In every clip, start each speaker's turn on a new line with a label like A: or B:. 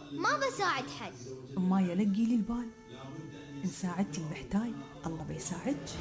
A: ما بساعد حد.
B: ما يلقي لي البال، إن ساعدتي المحتاج الله بيساعدك.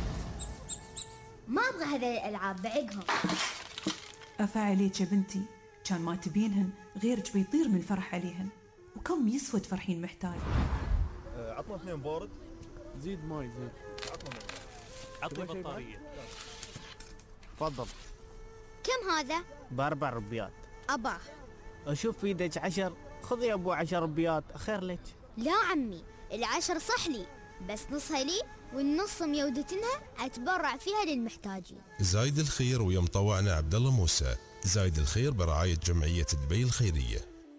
A: ما أبغى هذه الألعاب بعقهم.
B: أفا عليك يا بنتي، كان ما تبينهن غيرك بيطير من الفرح عليهن. وكم يسوى تفرحين محتاج.
C: عطنا 2 بارد.
D: زيد ماي زيد.
C: عطني بطارية.
D: تفضل.
A: كم هذا؟
D: ب4 ربيات.
A: أباه.
D: أشوف في يدك 10، خذي يا أبو 10 ربيات خير لك.
A: لا عمي، 10 صح لي، بس نصها لي والنص ميودتنها أتبرع فيها للمحتاجين.
E: زايد الخير ويا مطوعنا عبد الله موسى. زايد الخير برعاية جمعية دبي الخيرية.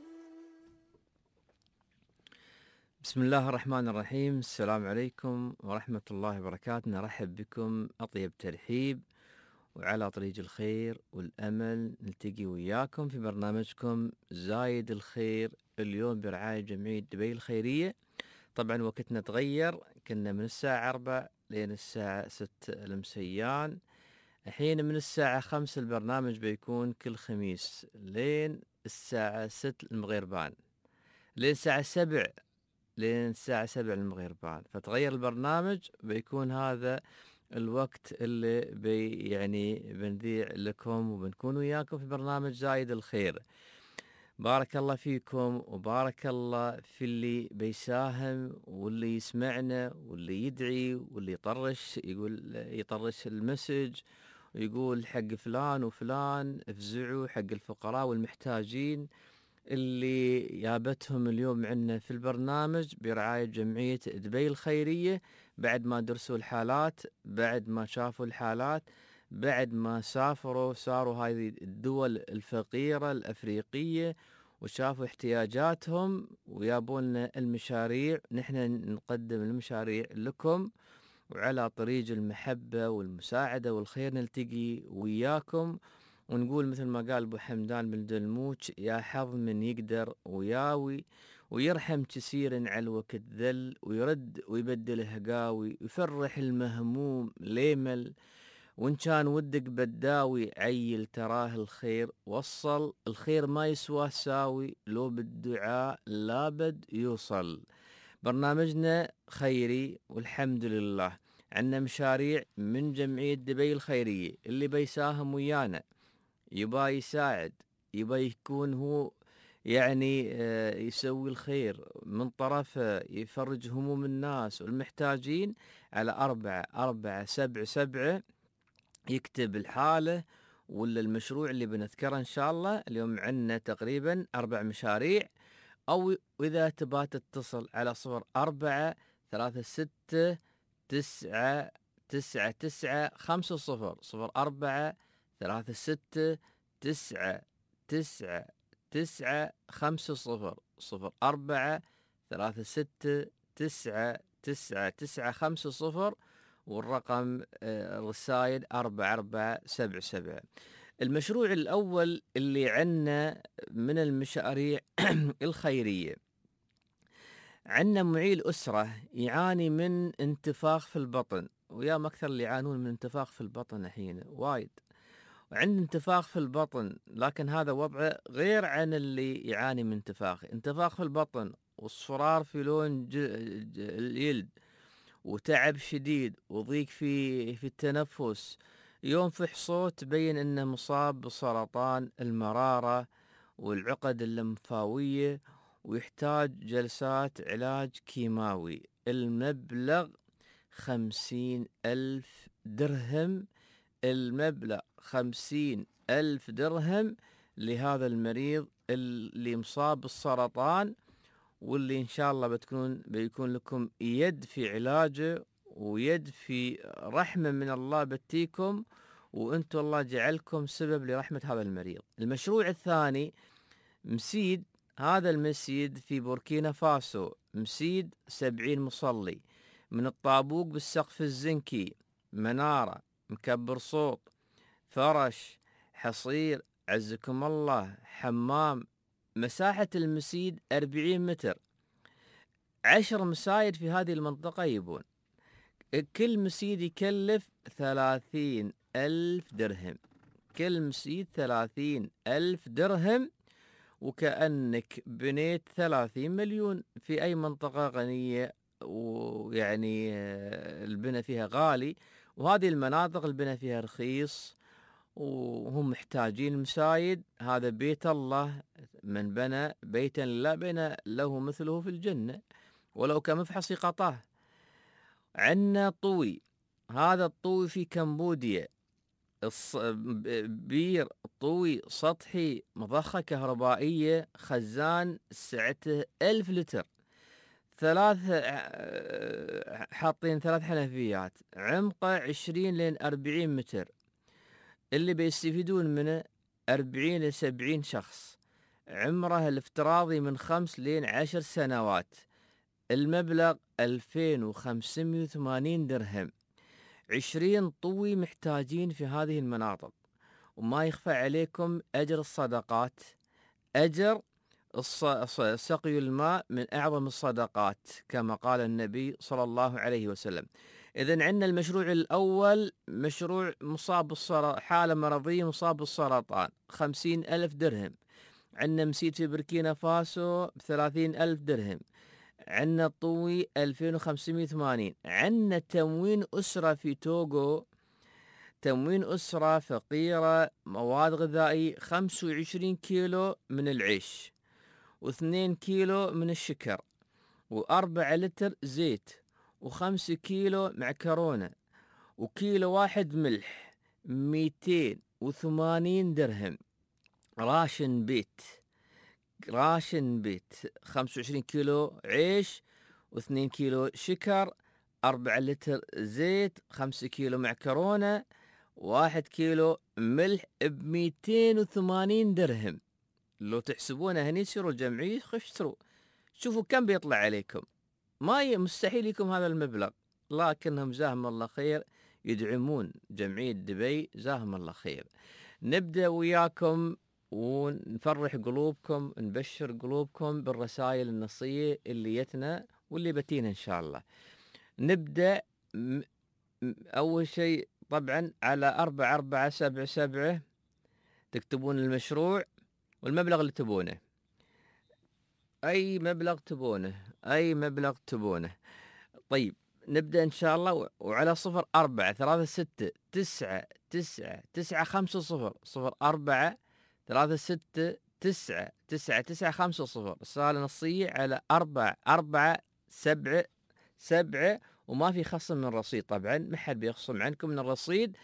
F: بسم الله الرحمن الرحيم. السلام عليكم ورحمة الله وبركاته. نرحب بكم أطيب ترحيب، وعلى طريق الخير والأمل نلتقي وياكم في برنامجكم زايد الخير، اليوم برعاية جمعية دبي الخيرية. طبعا وقتنا تغير، كنا من الساعة 4 لين الساعة 6 المسيان. الحين من الساعة 5 البرنامج بيكون كل خميس لين الساعة 6 المغيربان، لين الساعة 7 المغيربان. فتغير البرنامج، بيكون هذا الوقت اللي بنذيع لكم وبنكون وياكم في برنامج زايد الخير. بارك الله فيكم وبارك الله في اللي بيساهم واللي يسمعنا واللي يدعي واللي يطرش المسج ويقول حق فلان وفلان افزعوا حق الفقراء والمحتاجين اللي يابتهم اليوم عندنا في البرنامج برعاية جمعية دبي الخيرية. بعد ما درسوا الحالات، بعد ما شافوا الحالات، بعد ما صاروا هذه الدول الفقيرة الأفريقية وشافوا احتياجاتهم ويابولنا المشاريع. نحن نقدم المشاريع لكم، وعلى طريق المحبة والمساعدة والخير نلتقي وياكم ونقول مثل ما قال أبو حمدان بن دلموش: يا حظ من يقدر وياوي ويرحم كثير على الوقت ذل، ويرد ويبدل هقاوي، ويفرح المهموم ليمل، وإن كان ودك بداوي عيل تراه الخير وصل، الخير ما يسواه ساوي لو بالدعاء لابد يوصل. برنامجنا خيري والحمد لله، عندنا مشاريع من جمعية دبي الخيرية. اللي بيساهم ويانا يبا يساعد، يبا يكون هو يسوي الخير من طرفه، يفرج هموم الناس والمحتاجين، على 4477 يكتب الحالة ولا المشروع اللي بنذكره إن شاء الله. اليوم عندنا تقريبا 4 مشاريع. أو إذا تبى تتصل على 0436999950 0436999950 0436999950 والرقم الرسائل 4477. المشروع الأول اللي عنا من المشاريع الخيرية، عنا معيل أسرة يعاني من انتفاخ في البطن، ويا أكثر اللي يعانون من انتفاخ في البطن الحين وايد، وعند انتفاخ في البطن، لكن هذا وضعه غير عن اللي يعاني من انتفاخ في البطن واصفرار في لون الجلد وتعب شديد وضيق في التنفس، ينفح صوت تبين انه مصاب بسرطان المرارة والعقد اللمفاوية، ويحتاج جلسات علاج كيماوي. المبلغ 50,000 درهم. المبلغ 50,000 درهم لهذا المريض اللي مصاب بالسرطان، واللي إن شاء الله بيكون لكم يد في علاجه ويد في رحمة من الله بتيكم، وأنتم الله جعلكم سبب لرحمة هذا المريض. المشروع الثاني مسيد. هذا المسيد في بوركينا فاسو، مسيد 70 مصلي، من الطابوق بالسقف الزنكي، منارة، مكبر صوت، فرش، حصير، عزكم الله، حمام. مساحة المسيد 40 متر. 10 مسايد في هذه المنطقة يبون. كل مسيد يكلف 30,000 درهم. كل مسيد 30,000 درهم، وكأنك بنيت 30 مليون في أي منطقة غنية، ويعني البناء فيها غالي، وهذه المناطق البناء فيها رخيص وهم محتاجين المسايد. هذا بيت الله، من بنى بيتا لا بنى له مثله في الجنة ولو كمفحص قطاه. عندنا طوي، هذا الطوي في كمبوديا، بير طوي سطحي مضخة كهربائية، خزان سعته 1000 لتر، حاطين 3 حنفيات، عمقه 20 لين 40 متر، اللي بيستفيدون منه 40 ل 70 شخص، عمره الافتراضي من 5 لين 10 سنوات. المبلغ 2580 درهم. 20 طوي محتاجين في هذه المناطق. وما يخفى عليكم أجر الصدقات، أجر سقي الماء من أعظم الصدقات كما قال النبي صلى الله عليه وسلم. إذن عندنا المشروع الأول مشروع مصاب بالسرطان، حالة مرضية مصاب بالسرطان، 50,000 درهم. عندنا مسيد في بركينا فاسو ب30,000 درهم. عندنا طوي 2580. عندنا تموين أسرة في توغو، تموين أسرة فقيرة مواد غذائية، 25 كيلو من العيش، و2 كيلو من الشكر، و4 لتر زيت، و5 كيلو معكرونة، وكيلو واحد ملح، 280 درهم. راشن بيت، راشن بيت، 25 كيلو عيش، و2 كيلو شكر، 4 لتر زيت، 5 كيلو معكرونة، 1 كيلو ملح، ب280 درهم. لو تحسبونه هني تصيروا الجمعية اشتروا، شوفوا كم بيطلع عليكم. ما مستحيل يكم هذا المبلغ، لكنهم جزاهم الله خير يدعمون جمعية دبي، جزاهم الله خير. نبدأ وياكم ونفرح قلوبكم، نبشر قلوبكم بالرسائل النصية اللي يتنا واللي بتينا إن شاء الله. نبدأ أول شيء طبعا على 4477 تكتبون المشروع والمبلغ اللي تبونه، أي مبلغ تبونه، أي مبلغ تبونه. طيب نبدأ إن شاء الله، وعلى 0436903650 رسالة نصية على 4477، وما في خصم من الرصيد طبعا، ما حد بيخصم عنكم من الرصيد.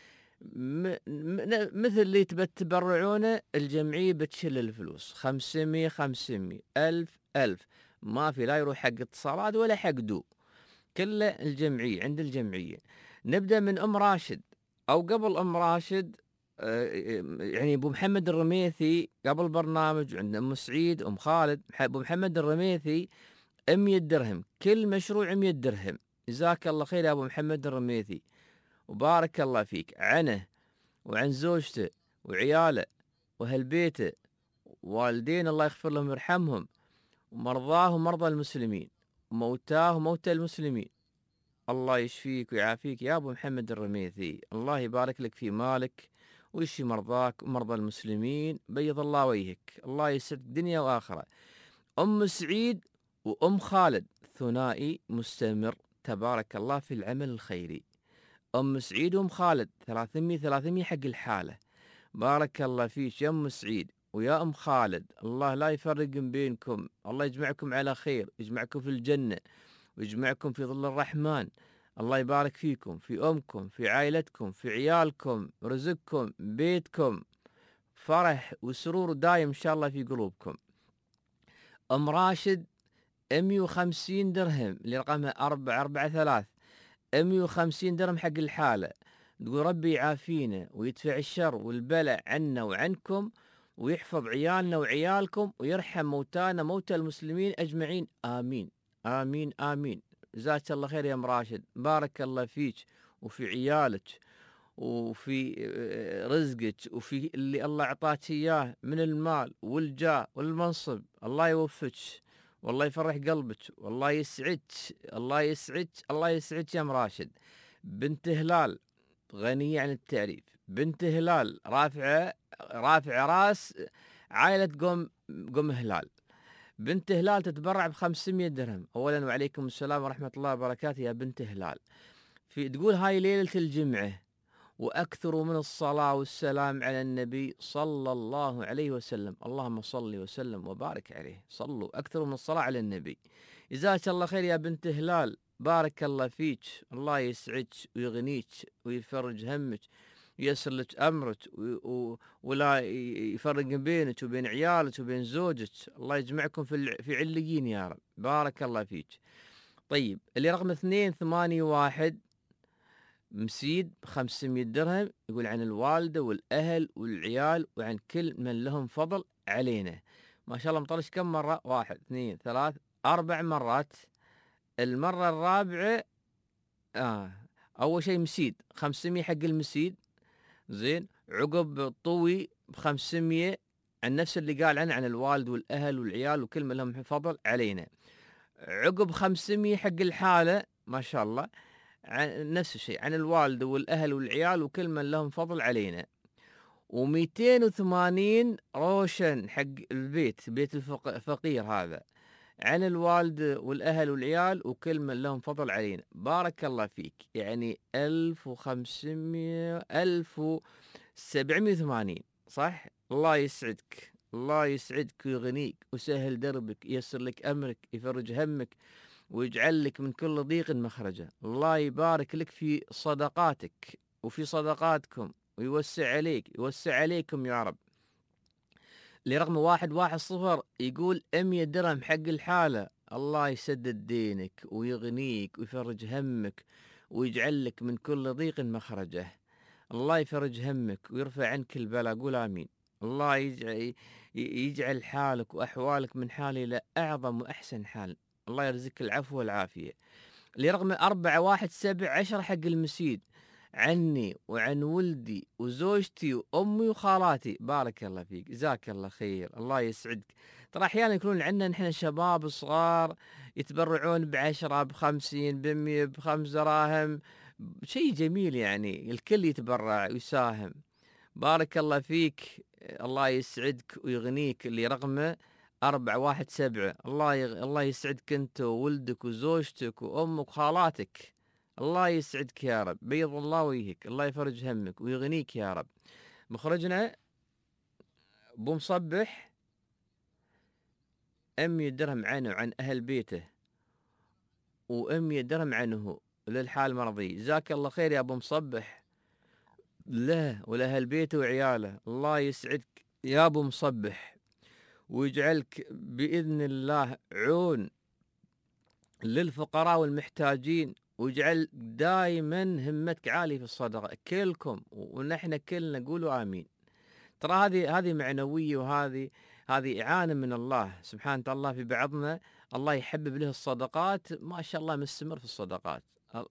F: مثل اللي تبرعونه الجمعية بتشيل الفلوس، 500 500 1000 ما في، لا يروح حق اتصالات ولا حق دو، كله الجمعية عند الجمعية. نبدأ من أم راشد، أو قبل أم راشد يعني أبو محمد الرميثي قبل برنامج، عندنا أم سعيد، أم خالد. أبو محمد الرميثي 100 درهم، كل مشروع 100 درهم. جزاك الله خير يا أبو محمد الرميثي، وبارك الله فيك، عنه وعن زوجته وعياله وأهل بيته، والدين الله يغفر لهم ويرحمهم، ومرضاه ومرضى المسلمين، وموتاه وموتى المسلمين. الله يشفيك ويعافيك يا أبو محمد الرميثي، الله يبارك لك في مالك ويشفي مرضاك ومرضى المسلمين، بيض الله وجهك، الله يسعد الدنيا وآخرة. أم سعيد وأم خالد ثنائي مستمر تبارك الله في العمل الخيري. أم سعيد وأم خالد 300 حق الحالة، بارك الله فيك يا أم سعيد ويا أم خالد، الله لا يفرق بينكم، الله يجمعكم على خير، يجمعكم في الجنة ويجمعكم في ظل الرحمن. الله يبارك فيكم، في أمكم، في عائلتكم، في عيالكم، رزقكم، بيتكم، فرح وسرور دايم إن شاء الله في قلوبكم. أم راشد 150 درهم لرقمها 443، 150 درهم حق الحالة، تقول ربي يعافينا ويدفع الشر والبلاء عنا وعنكم، ويحفظ عيالنا وعيالكم، ويرحم موتانا موتى المسلمين أجمعين، آمين آمين آمين. جزاك الله خير يا أم راشد، بارك الله فيك وفي عيالك وفي رزقك وفي اللي الله أعطاك إياه من المال والجاه والمنصب، الله يوفقك والله يفرح قلبك والله يسعدك، الله يسعدك، الله يسعدك يا أم راشد. بنت هلال غنية عن التعريف، بنت هلال رافعة راس عائلة قم هلال. بنت هلال تتبرع ب500 درهم. أولا وعليكم السلام ورحمة الله وبركاته يا بنت هلال. تقول هاي ليلة الجمعة وأكثروا من الصلاة والسلام على النبي صلى الله عليه وسلم. اللهم صل وسلم وبارك عليه. صلوا أكثروا من الصلاة على النبي. جزاك الله خير يا بنت هلال، بارك الله فيك. الله يسعدك ويغنيك ويفرج همك وييسر لك أمرك ولا يفرق بينك وبين عيالك وبين زوجك. الله يجمعكم في عليين يا رب. بارك الله فيك. طيب اللي رقم 281 مسيد ب500 درهم، يقول عن الوالدة والأهل والعيال وعن كل من لهم فضل علينا. ما شاء الله مطرش كم مرة؟ 1 2 3 4 مرات. المرة الرابعة أول شيء مسيد 500 حق المسيد، زين. عقب طوي ب500 عن نفس اللي قال عنه عن الوالد والأهل والعيال وكل من لهم فضل علينا. عقب 500 حق الحالة ما شاء الله عن نفس الشيء عن الوالد والأهل والعيال وكل من لهم فضل علينا. و280 روشن حق البيت، بيت الفقير هذا، عن الوالد والأهل والعيال وكل من لهم فضل علينا. بارك الله فيك. يعني 1500 1780 صح؟ الله يسعدك، الله يسعدك ويغنيك ويسهل دربك، ييسر لك أمرك، يفرج همك ويجعل لك من كل ضيق مخرجا. الله يبارك لك في صدقاتك وفي صدقاتكم ويوسع عليك، يوسع عليكم يا رب. اللي رقم 110 يقول 100 درهم حق الحالة. الله يسدد دينك ويغنيك ويفرج همك ويجعل لك من كل ضيق مخرجه. الله يفرج همك ويرفع عنك البلاء. قول آمين. الله يجعل حالك وأحوالك من حال إلى أعظم وأحسن حال. الله يرزقك العفو والعافية. اللي رقم 417 حق المسيد عني وعن ولدي وزوجتي وأمي وخالاتي. بارك الله فيك، جزاك الله خير، الله يسعدك. ترى أحيانا يكونون عندنا نحن شباب صغار يتبرعون ب10 ب50 ب100 ب5 دراهم، شيء جميل يعني الكل يتبرع ويساهم. بارك الله فيك، الله يسعدك ويغنيك. اللي رقمه 417 الله يسعدك انت وولدك وزوجتك وامك وخالاتك. الله يسعدك يا رب، بيض الله وجهك، الله يفرج همك ويغنيك يا رب. مخرجنا ابو مصبح 100 درهم عنه وعن اهل بيته و100 درهم عنه للحال المرضي. جزاك الله خير يا ابو مصبح له ولاهل بيته وعياله. الله يسعدك يا ابو مصبح ويجعلك بإذن الله عون للفقراء والمحتاجين، ويجعل دائما همتك عالية في الصدقة كلكم، ونحن كلنا نقولوا آمين. ترى هذه معنوية، وهذه إعانة من الله سبحانه وتعالى في بعضنا. الله يحبب له الصدقات، ما شاء الله مستمر في الصدقات.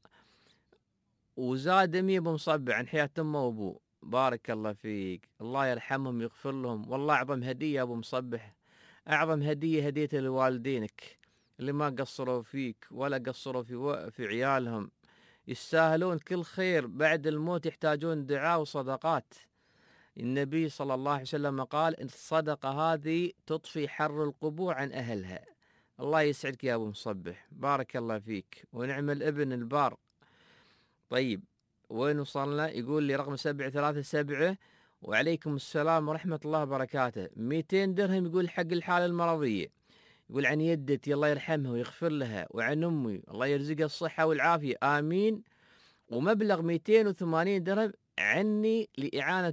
F: وزاد 100 بمصبع عن حياة أمه وأبوه. بارك الله فيك، الله يرحمهم ويغفر لهم. والله أعظم هدية يا أبو مصبح، أعظم هدية لوالدينك اللي ما قصروا فيك ولا قصروا في عيالهم. يستاهلون كل خير، بعد الموت يحتاجون دعاء وصدقات. النبي صلى الله عليه وسلم قال إن الصدقة هذه تطفي حر القبور عن أهلها. الله يسعدك يا أبو مصبح، بارك الله فيك ونعم الابن البار. طيب وين وصلنا؟ يقول لي رقم 737 وعليكم السلام ورحمة الله وبركاته. 200 درهم يقول حق الحالة المرضية. يقول عن يدتي الله يرحمها ويغفر لها، وعن أمي الله يرزقها الصحة والعافية آمين. ومبلغ 280 درهم عني لإعانة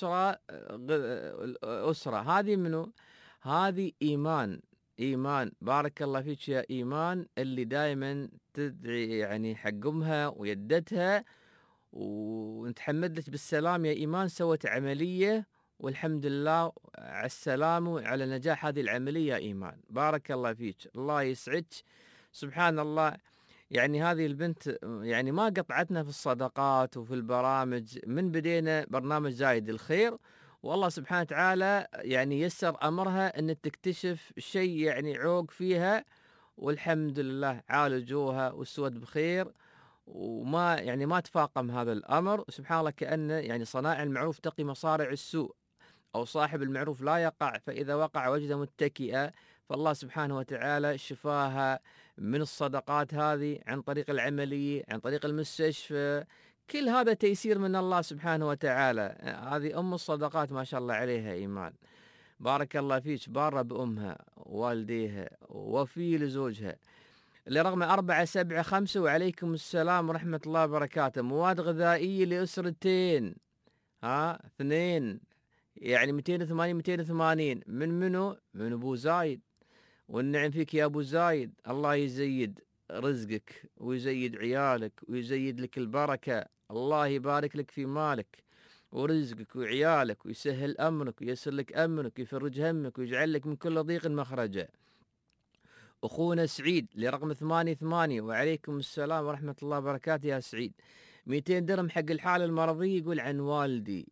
F: أسرة. هذه منو؟ هذه إيمان. بارك الله فيك يا إيمان، اللي دائما تدعي يعني حق أمها ويدتها، ونتحمد لك بالسلام يا إيمان. سوت عملية والحمد لله على السلامة وعلى نجاح هذه العملية يا إيمان. بارك الله فيك، الله يسعدك. سبحان الله، يعني هذه البنت يعني ما قطعتنا في الصدقات وفي البرامج من بدينا برنامج زايد الخير، والله سبحانه وتعالى يعني يسر أمرها أن تكتشف شيء يعني عوق فيها، والحمد لله عالجوها واستوت بخير، وما يعني ما تفاقم هذا الأمر. سبحان الله، كأنه يعني صنائع المعروف تقي مصارع السوء. أو صاحب المعروف لا يقع، فإذا وقع وجد متكئا، فالله سبحانه وتعالى شفاها من الصدقات هذه عن طريق العملية، عن طريق المستشفى، كل هذا تيسير من الله سبحانه وتعالى. هذه أم الصدقات ما شاء الله عليها إيمان، بارك الله فيك، بارة بأمها ووالديها وفي لزوجها. لرقم 475. وعليكم السلام ورحمة الله وبركاته. مواد غذائية لأسرتين، 2 يعني 280 من منو؟ من أبو زايد. والنعم فيك يا أبو زايد، الله يزيد رزقك ويزيد عيالك ويزيد لك البركة، الله يبارك لك في مالك ورزقك وعيالك، ويسهل أمرك ويسر لك أمرك ويفرج همك ويجعل لك من كل ضيق مخرجا. أخونا سعيد لرقم 88. وعليكم السلام ورحمة الله وبركاته يا سعيد. 200 درهم حق الحالة المرضية. يقول عن والدي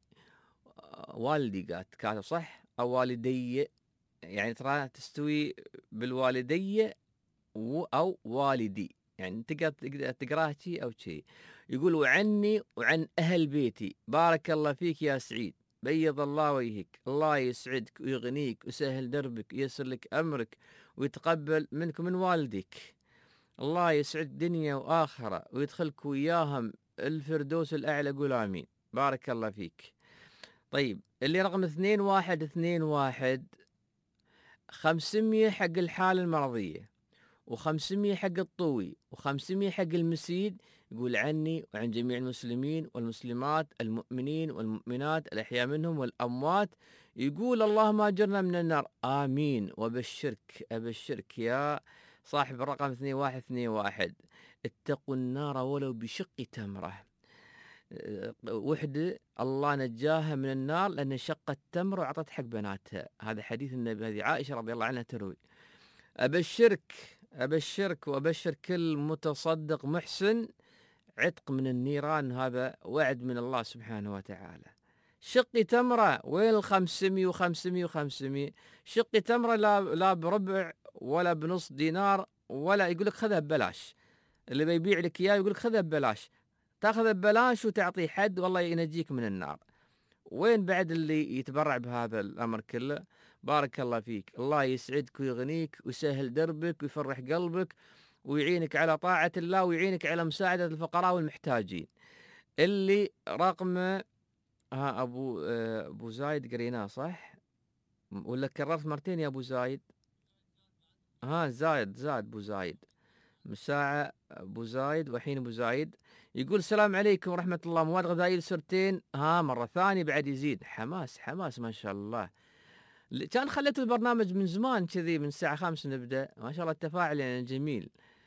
F: كاتب صح أو والدي، يعني ترى تستوي بالوالدي أو والدي، يعني تقدر تقراها شي أو شي. يقول وعني وعن أهل بيتي. بارك الله فيك يا سعيد، بيض الله وجهك، الله يسعدك ويغنيك ويسهل دربك وييسر لك أمرك ويتقبل منك ومن والديك. الله يسعد دنيا وآخرة ويدخلك وياهم الفردوس الأعلى. قول آمين. بارك الله فيك. طيب اللي رقم 2121 500 حق الحالة المرضية، و500 حق الطوي، و500 حق المسيد. يقول عني وعن جميع المسلمين والمسلمات المؤمنين والمؤمنات الأحياء منهم والأموات. يقول اللهم أجرنا من النار. آمين. وأبشرك يا صاحب الرقم 2121، اتقوا النار ولو بشق تمرة. وحدة الله نجاها من النار لأن شقت تمر وعطت حق بناتها. هذا حديث النبي، هذه عائشة رضي الله عنها تروي. أبشرك وأبشر كل متصدق محسن عتق من النيران، هذا وعد من الله سبحانه وتعالى. شقي تمرة، وين 500 و500 و500؟ شقي تمرة لا بربع ولا بنص دينار، ولا يقول لك خذها ببلاش. اللي بيبيع لك إياه يقول لك خذها ببلاش، تاخذها ببلاش وتعطيه حد والله ينجيك من النار. وين بعد اللي يتبرع بهذا الأمر كله؟ بارك الله فيك، الله يسعدك ويغنيك ويسهل دربك ويفرح قلبك ويعينك على طاعة الله ويعينك على مساعدة الفقراء والمحتاجين. اللي رقم أبو زايد قريناه صح ولا كررت مرتين يا أبو زايد؟ زاد أبو زايد، مساعة أبو زايد وحين أبو زايد. يقول السلام عليكم ورحمة الله. مواد غذائية لسرتين، مرة ثانية بعد يزيد. حماس ما شاء الله. كان خليت البرنامج من زمان كذي، من الساعة 5 نبدأ، ما شاء الله التفاعل يعني جميل.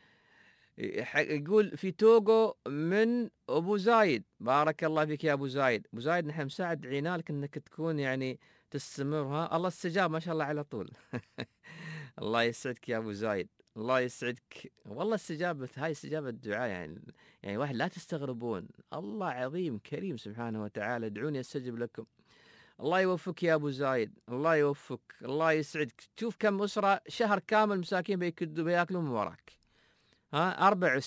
F: يقول في توغو من أبو زايد. بارك الله فيك يا أبو زايد. أبو زايد نحن مساعد عينالك أنك تكون يعني تستمر. الله استجاب ما شاء الله على طول. الله يسعدك يا أبو زايد، الله يسعدك. والله هاي استجابة دعاء، يعني واحد لا تستغربون، الله عظيم كريم سبحانه وتعالى. ادعوني استجب لكم. الله يوفقك يا أبو زايد، الله يوفقك، الله يسعدك. تشوف كم أسرة شهر كامل مساكين بياكلون من وراك. 4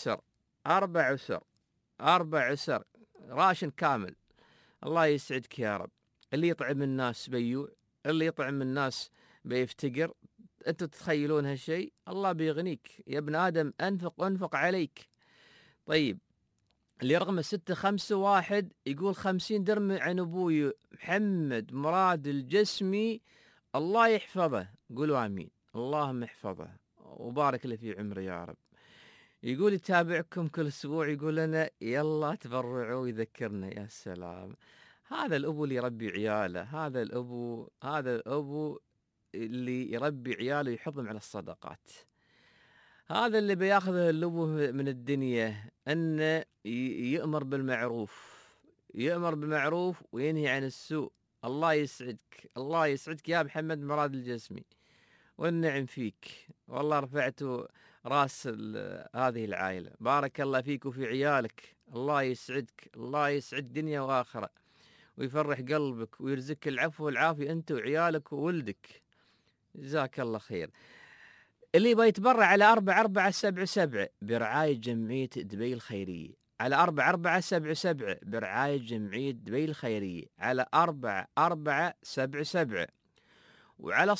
F: أسر راشن كامل. الله يسعدك يا رب. اللي يطعم الناس بيوع، اللي يطعم الناس بيفتقر. أنتوا تتخيلون هالشيء؟ الله بيغنيك يا ابن آدم. أنفق عليك. طيب اللي رقم 651 يقول 50 درهم عن أبوي محمد مراد الجسمي، الله يحفظه. قولوا آمين. اللهم احفظه وبارك له في عمره يا رب. يقول يتابعكم كل أسبوع، يقول لنا يلا تبرعوا ويذكرنا. يا سلام، هذا الأبو اللي يربي عياله، هذا الأبو اللي يربي عياله يحضهم على الصدقات. هذا اللي بياخذه الأبو من الدنيا، أنه يأمر بالمعروف وينهي عن السوء. الله يسعدك يا محمد مراد الجسمي، والنعم فيك، والله رفعتوا راس هذه العائلة. بارك الله فيك وفي عيالك. الله يسعدك، الله يسعد دنيا وآخرة ويفرح قلبك ويرزقك العفو والعافية أنت وعيالك وولدك. جزاك الله خير. اللي بيتبرع على 4477 برعاية جمعية دبي الخيرية، على 4477 برعاية جمعية دبي الخيرية، على 4477، وعلى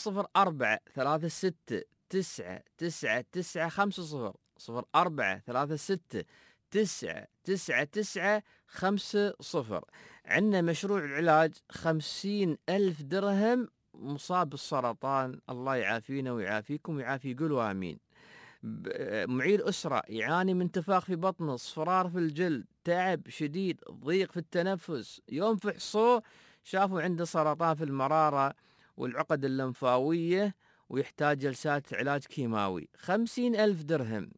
F: 0436999950، 0436999950. عندنا مشروع العلاج 50,000 درهم مصاب بالسرطان، الله يعافينا ويعافيكم ويعافي، قولوا آمين. معيل أسرة يعاني من انتفاخ في بطنه، اصفرار في الجلد، تعب شديد، ضيق في التنفس، يوم فحصوه شافوا عنده سرطان في المرارة والعقد اللمفاوية ويحتاج جلسات علاج كيماوي. 50,000 درهم.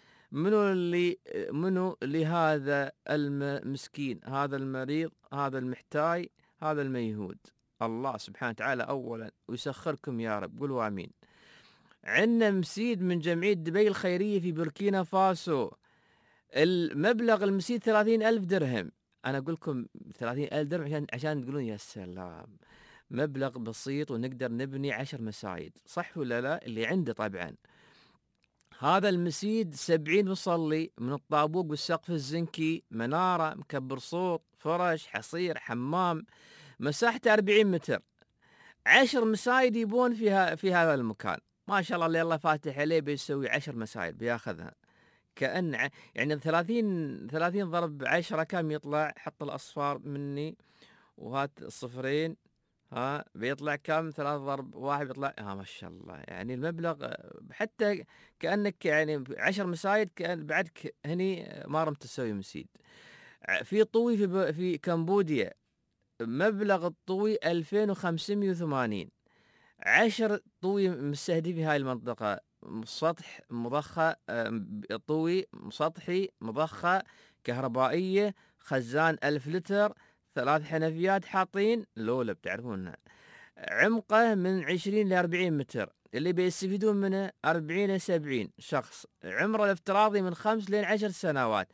F: منو لهذا المسكين، هذا المريض، هذا المحتاج، هذا الميهود؟ الله سبحانه وتعالى أولا، ويسخركم يا رب، قولوا آمين. عندنا مسيد من جمعية دبي الخيرية في بوركينا فاسو، المبلغ المسيد 30,000 درهم. أنا أقول لكم 30,000 درهم عشان تقولون يا سلام، مبلغ بسيط ونقدر نبني 10 مساجد، صح ولا لا؟ اللي عنده طبعا. هذا المسيد 70 مصلي من الطابوق والسقف الزنكي، منارة، مكبر صوت، فرش، حصير، حمام، مساحته 40 متر، 10 مساجد يبون في هذا المكان. ما شاء الله اللي الله فاتح عليه بيسوي 10 مساجد بياخذها. كأن يعني 30 ضرب 10 كم يطلع؟ حط الأصفار مني وهات الصفرين، ها بيطلع كم؟ 3 ضرب 1 بيطلع ما شاء الله. يعني المبلغ حتى كأنك يعني 10 مساجد كأن بعدك هني ما رمت تسوي مسيد. في طوي في كمبوديا، مبلغ الطوي 2580، 10 طوي مستهدف في هاي المنطقة، سطح مضخة، طوي سطحي مضخة كهربائية، خزان 1000 لتر، 3 حنفيات حاطين لولب تعرفونها، عمقه من 20 ل 40 متر، اللي بيستفيدون منه 40 ل 70 شخص، عمره الافتراضي من 5 ل 10 سنوات،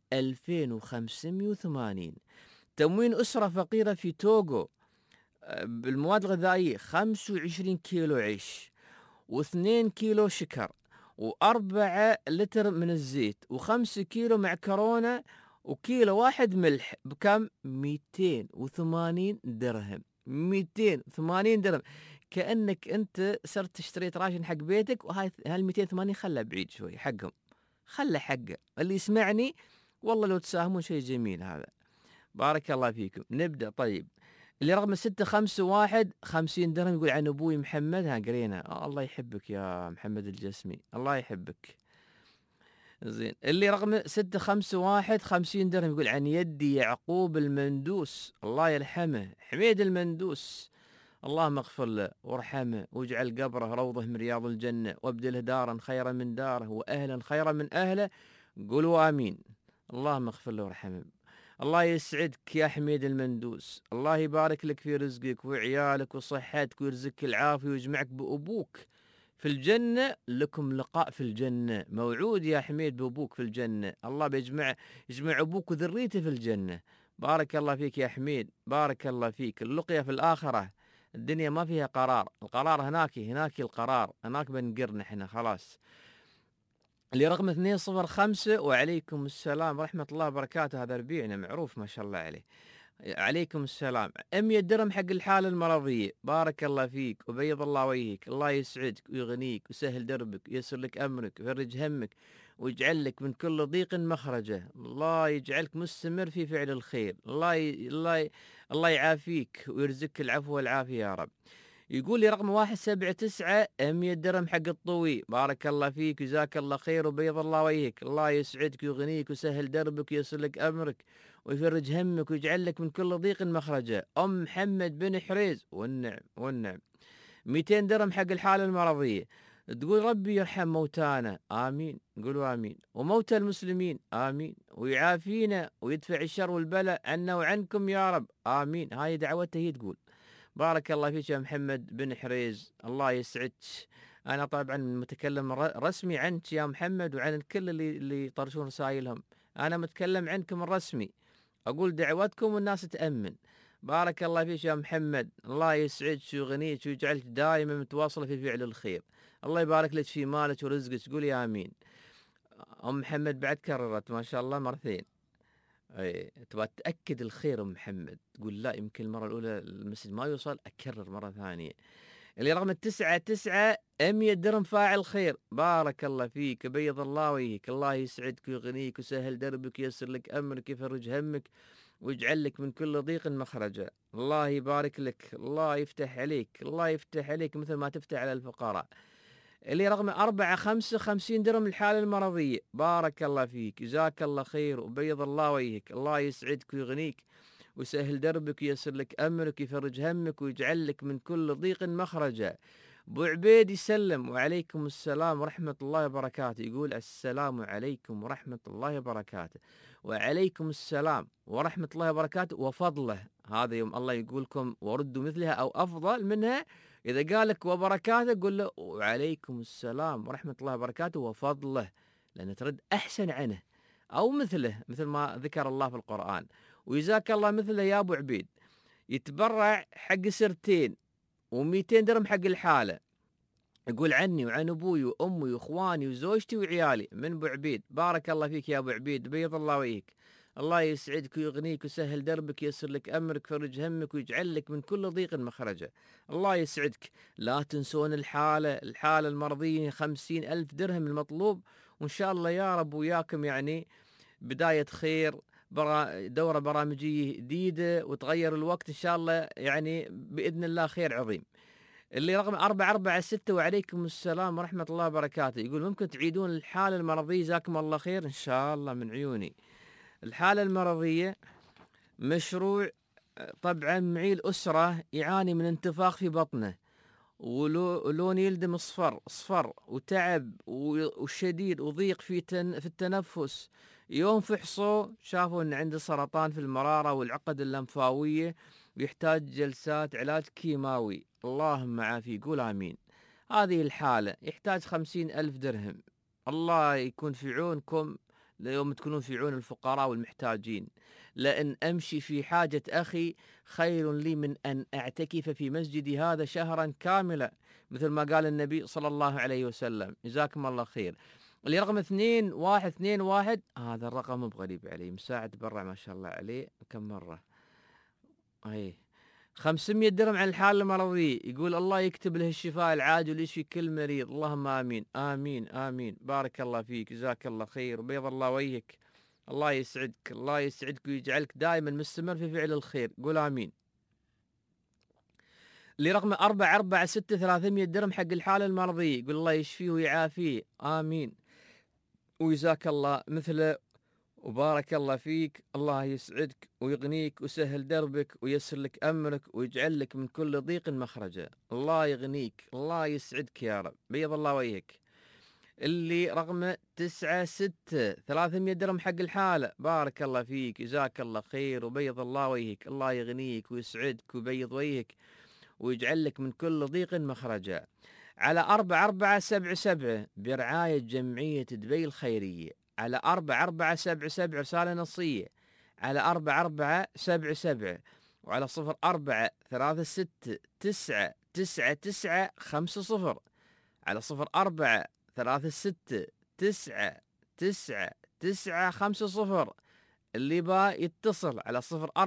F: 2580. تموين أسرة فقيرة في توغو بالمواد الغذائية، 25 كيلو عيش، و2 كيلو شكر، و4 لتر من الزيت، و5 كيلو معكرونة، وكيلو واحد ملح، بكم؟ 280 درهم. 280 درهم. كأنك أنت صرت اشتريت راشن حق بيتك، وهاي 280 خله بعيد شوي حقهم، خله حقه. اللي يسمعني والله لو تساهمون شيء جميل هذا، بارك الله فيكم. نبدأ. طيب، اللي رقم 651 50 درهم، يقول عن أبوي محمد، ها قرينا. الله يحبك يا محمد الجسمي، الله يحبك. زين. اللي رقم 651 50 درهم، يقول عن يدي يعقوب المندوس، الله يرحمه، حميد المندوس، اللهم اغفر له وارحمه واجعل قبره روضه من رياض الجنة، وابدله دارا خيرا من داره وأهلا خيرا من أهله، قولوا آمين. اللهم اغفر له وارحمه. الله يسعدك يا حميد المندوس، الله يبارك لك في رزقك وعيالك وصحتك، ويرزقك العافية ويجمعك بأبوك في الجنة، لكم لقاء في الجنة، موعود يا حميد بأبوك في الجنة، الله بيجمع أبوك وذريته في الجنة. بارك الله فيك يا حميد، بارك الله فيك. اللقيا في الآخرة، الدنيا ما فيها قرار، القرار هناك القرار هناك، بنقر نحن خلاص. اللي رقم 205 وعليكم السلام ورحمة الله وبركاته، هذا ربيعنا معروف ما شاء الله عليه، عليكم السلام. 100 درهم حق الحالة المرضية، بارك الله فيك وبيض الله وجهك، الله يسعدك ويغنيك ويسهل دربك ويسر لك أمرك ويفرج همك ويجعل لك من كل ضيق مخرجه، الله يجعلك مستمر في فعل الخير، الله يعافيك ويرزقك العفو والعافية يا رب. يقول لي رقم 179 100 درهم حق الطوي، بارك الله فيك جزاك الله خير وبيض الله وجهك، الله يسعدك ويغنيك ويسهل دربك ويسر لك أمرك ويفرج همك ويجعل لك من كل ضيق مخرجه. أم محمد بن حريز، والنعم 200 درهم حق الحالة المرضية، تقول ربي يرحم موتانا، آمين، قولوا آمين، وموتى المسلمين، آمين، ويعافينا ويدفع الشر والبلاء عنا وعنكم يا رب، آمين. هاي دعوته هي تقول. بارك الله فيك يا محمد بن حريز، الله يسعدك. أنا طبعا متكلم رسمي عنك يا محمد وعن الكل اللي يطرشون رسائلهم، أنا متكلم عنكم الرسمي، أقول دعوتكم والناس تأمن. بارك الله فيك يا محمد، الله يسعدك ويغنيك ويجعلك دائما متواصلة في فعل الخير، الله يبارك لك في مالك ورزقك، قولي آمين. أم محمد بعد كررت ما شاء الله مرتين. اي تبغى تاكد الخير ام محمد، تقول لا يمكن المره الاولى المسج ما يوصل، اكرر مره ثانيه. اللي رقم 99 100 درهم فاعل خير. بارك الله فيك، بيض الله وجهك، الله يسعدك ويغنيك ويسهل دربك وييسر لك امرك ويفرج همك ويجعل لك من كل ضيق مخرجا. الله يبارك لك، الله يفتح عليك، الله يفتح عليك مثل ما تفتح على الفقراء. اللي رقم 55 درهم الحالة المرضية. بارك الله فيك، جزاك الله خير وبيض الله وجهك، الله يسعدك ويغنيك ويسهل دربك وييسر لك أمرك ويفرج همك ويجعل لك من كل ضيق مخرجا. أبو عبيد يسلم وعليكم السلام ورحمة الله وبركاته، يقول السلام عليكم ورحمة الله وبركاته. وعليكم السلام ورحمة الله وبركاته وفضله. هذا يوم الله يقولكم وردوا مثلها أو أفضل منها، إذا قالك وبركاته قل له وعليكم السلام ورحمة الله وبركاته وفضله، لأن ترد أحسن عنه أو مثله، مثل ما ذكر الله في القرآن. وجزاك الله مثله يا أبو عبيد. يتبرع حق سرتين و200 درهم حق الحالة، يقول عني وعن أبوي وأمي وإخواني وزوجتي وعيالي من أبو عبيد. بارك الله فيك يا أبو عبيد، بيض الله وجهك، الله يسعدك ويغنيك ويسهل دربك ييسر لك أمرك فرج همك ويجعل لك من كل ضيق مخرجا. الله يسعدك. لا تنسون الحالة المرضية 50,000 درهم المطلوب، وإن شاء الله يا رب وياكم يعني بداية خير، دورة برامجية جديدة وتغير الوقت إن شاء الله، يعني بإذن الله خير عظيم. اللي رقم 446 وعليكم السلام ورحمة الله وبركاته، يقول ممكن تعيدون الحالة المرضية جزاكم الله خير. إن شاء الله من عيوني. الحالة المرضية مشروع طبعا معي أسرة يعاني من انتفاخ في بطنه ولون يلدم اصفر وتعب وشديد وضيق في التنفس. يوم فحصوا شافوا ان عنده سرطان في المرارة والعقد اللمفاوية ويحتاج جلسات علاج كيماوي. اللهم عافيه، قول آمين. هذه الحالة يحتاج 50,000 درهم. الله يكون في عونكم ليوم تكونون في عون الفقراء والمحتاجين، لأن أمشي في حاجة أخي خير لي من أن أعتكف في مسجدي هذا شهرا كاملا، مثل ما قال النبي صلى الله عليه وسلم. جزاكم الله خير. اللي رقم 2121 هذا الرقم مو بغريب علي، مساعد برا ما شاء الله عليه كم مرة. 500 درهم عن الحالة المرضية، يقول الله يكتب له الشفاء العاجل ويشفي كل مريض. اللهم آمين آمين آمين. بارك الله فيك، جزاك الله خير وبيض الله وجهك، الله يسعدك، الله يسعدك ويجعلك دائما مستمر في فعل الخير، قول آمين. اللي رقم 446 300 درهم حق الحالة المرضية، يقول الله يشفيه ويعافيه، آمين وجزاك الله مثله وبارك الله فيك، الله يسعدك ويغنيك ويسهل دربك وييسر لك أمرك ويجعل لك من كل ضيق مخرجا. الله يغنيك، الله يسعدك يا رب، بيض الله وجهك. اللي رقم 96 300 درهم حق الحالة، بارك الله فيك، جزاك الله خير وبيض الله وجهك، الله يغنيك ويسعدك ويبيض وجهك ويجعل لك من كل ضيق مخرجا. على 4477 برعاية جمعية دبي الخيرية، على 4477 رسالة نصية، على 4477 وعلى 0436999950 على 0436999950. اللي با يتصل على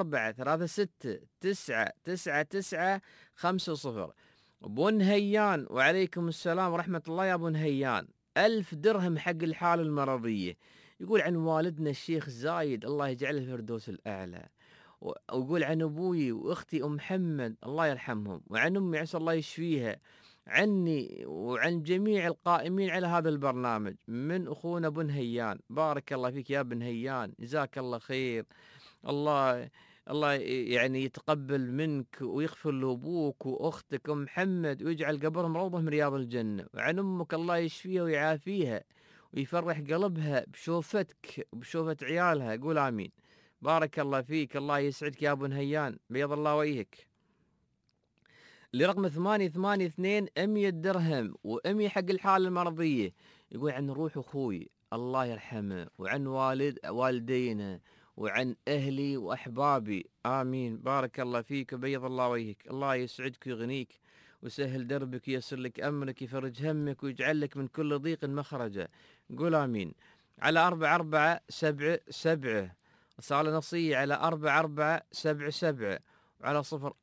F: 0436999950. أبو نهيان وعليكم السلام ورحمة الله يا أبو نهيان، 1000 درهم حق الحالة المرضية. يقول عن والدنا الشيخ زايد الله يجعله الفردوس الأعلى، ويقول عن أبوي وأختي أم محمد الله يرحمهم، وعن أمي عسى الله يشفيها، عني وعن جميع القائمين على هذا البرنامج من أخونا أبو نهيان. بارك الله فيك يا ابن هيان، جزاك الله خير، الله يعني يتقبل منك ويغفر لأبوك وأختك أم محمد ويجعل قبرهم روضة من رياض الجنة. وعن أمك الله يشفيها ويعافيها ويفرح قلبها بشوفتك وبشوفة عيالها، قول آمين. بارك الله فيك، الله يسعدك يا أبو نهيان، بيض الله وجهك. اللي رقم 882 100 درهم و100 حق الحالة المرضية، يقول عن روح أخوي الله يرحمه وعن والدينا وعن أهلي وأحبابي، آمين. بارك الله فيك وبيض الله وجهك، الله يسعدك ويغنيك ويسهل دربك وييسر لك أمرك يفرج همك ويجعل لك من كل ضيق مخرجا، قول آمين. على 4477 رسالة نصية على 4477 وعلى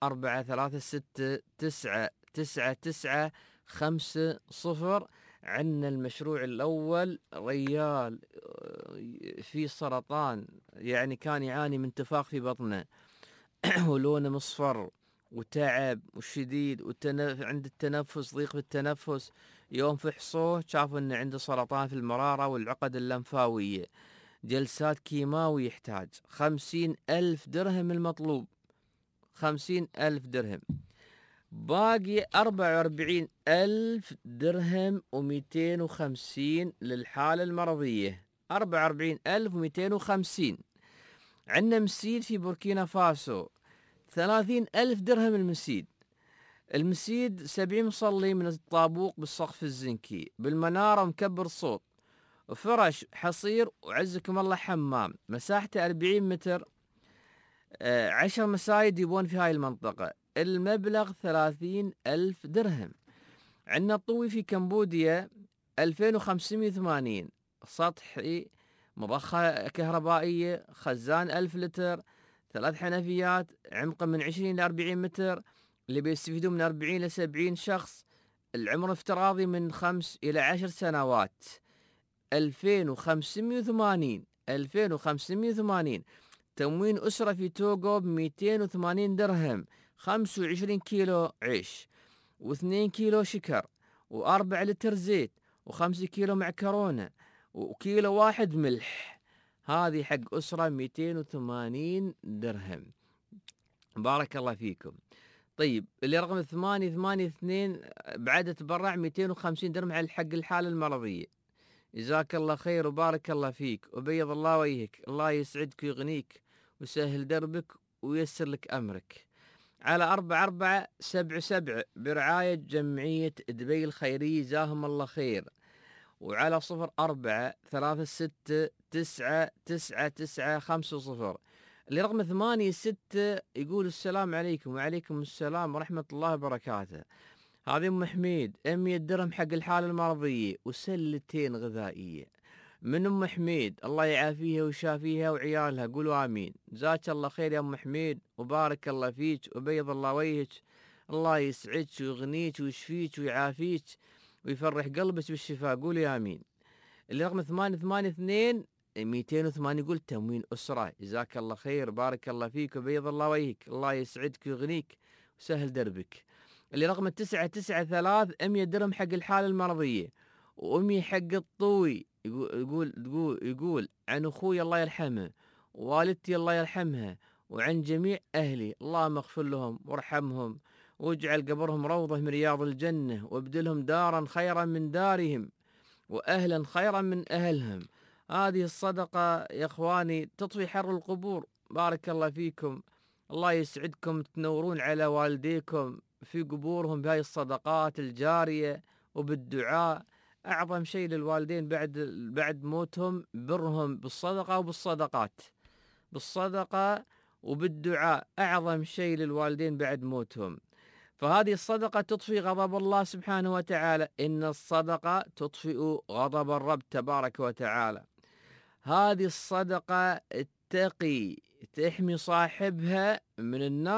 F: 0446699950. عندنا المشروع الأول، ريال في سرطان، يعني كان يعاني من انتفاخ في بطنه ولونه مصفر وتعب وشديد عند التنفس، ضيق في التنفس. يوم فحصوه شافوا انه عنده سرطان في المرارة والعقد اللمفاوية. جلسات كيماوي يحتاج 50,000 درهم المطلوب، 50,000 درهم. باقي 44,000 درهم و250 للحالة المرضية، 44,250. عندنا مسيد في بوركينا فاسو، 30,000 درهم المسيد. المسيد 70 مصلي من الطابوق بالسقف الزنكي، بالمنارة مكبر صوت، وفرش حصير، وعزكم الله حمام، مساحته 40 متر. 10 مسايد يبون في هاي المنطقة. المبلغ 30,000 درهم. عندنا طوي في كمبوديا 2580، سطحي، مضخة كهربائية، خزان 1000 لتر، 3 حنفيات، عمقه من 20 ل 40 متر، اللي بيستفيدون من 40 ل 70 شخص، العمر افتراضي من 5 إلى 10 سنوات. 2580 تموين أسرة في توغو ب 280 درهم، 25 كيلو عيش، و2 كيلو شكر، و4 لتر زيت، و5 كيلو معكرونة، وكيلو واحد ملح. هذه حق أسرة 280 درهم. بارك الله فيكم. طيب اللي رقم 882 بعد تبرع 250 درهم على حق الحالة المرضية. جزاك الله خير وبارك الله فيك وبيض الله وجهك، الله يسعدك ويغنيك ويسهل دربك وييسر لك أمرك. على 4477 برعاية جمعية دبي الخيرية، جزاهم الله خير. وعلى 0446999950. اللي رقم 86 يقول السلام عليكم. وعليكم السلام ورحمة الله وبركاته. هذه أم حميد 100 درهم حق الحالة المرضية وسلتين غذائية من أم حميد، الله يعافيها ويشافيها وعيالها، قولوا آمين. جزاك الله خير يا أم حميد وبارك الله فيك وبيض الله وجهك، الله يسعدك ويغنيك ويشفيك ويعافيك ويفرح قلبك بالشفاء، قولي آمين. اللي رقم 882 208 يقول تموين أسرة، جزاك الله خير بارك الله فيك وبيض الله وجهك، الله يسعدك ويغنيك وسهل دربك. اللي رقم 993 100 درهم حق الحالة المرضية، وأمي حق الطوي. يقول عن أخوي الله يرحمه، ووالدتي الله يرحمها، وعن جميع أهلي، اللهم اغفر لهم وارحمهم واجعل قبرهم روضة من رياض الجنة، وابدلهم دارا خيرا من دارهم وأهلا خيرا من أهلهم. هذه الصدقة يا إخواني تطفي حر القبور. بارك الله فيكم، الله يسعدكم، تنورون على والديكم في قبورهم بهاي الصدقات الجارية وبالدعاء. أعظم شيء للوالدين بعد موتهم برهم بالصدقة وبالصدقات، بالصدقة وبالدعاء، أعظم شيء للوالدين بعد موتهم. فهذه الصدقة تطفي غضب الله سبحانه وتعالى، إن الصدقة تطفئ غضب الرب تبارك وتعالى. هذه الصدقة تحمي صاحبها من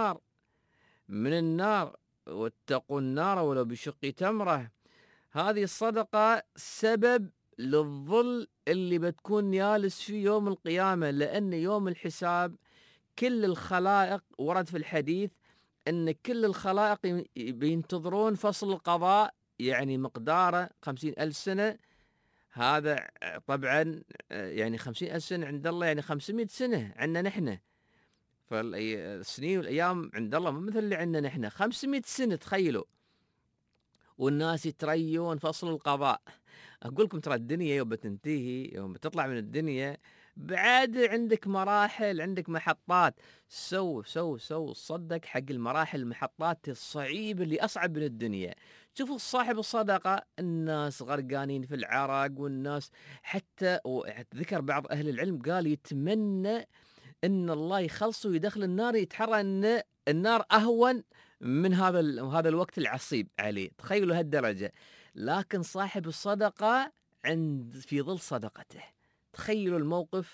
F: النار، واتقوا النار ولو بشق تمرة. هذه الصدقة سبب للظل اللي بتكون يالس في يوم القيامة، لأن يوم الحساب كل الخلائق، ورد في الحديث أن كل الخلائق بينتظرون فصل القضاء، يعني مقداره 50,000 سنة. هذا طبعا يعني 50,000 سنة عند الله يعني 500 سنة عندنا نحن، فالسنين والأيام عند الله مو مثل اللي عندنا نحن، 500 سنة تخيلوا. والناس يتريون فصل القضاء. أقول لكم ترى الدنيا يوم بتنتهي، يوم بتطلع من الدنيا بعد عندك مراحل، عندك محطات. سو صدق حق المراحل، المحطات الصعيبة اللي أصعب من الدنيا. شوفوا صاحب الصدقة، الناس غرقانين في العرق، والناس حتى ذكر بعض أهل العلم قال يتمنى أن الله يخلصه ويدخل النار، يتحرى أن النار أهون من هذا الوقت العصيب عليه. تخيلوا هالدرجة. لكن صاحب الصدقة في ظل صدقته، تخيلوا الموقف،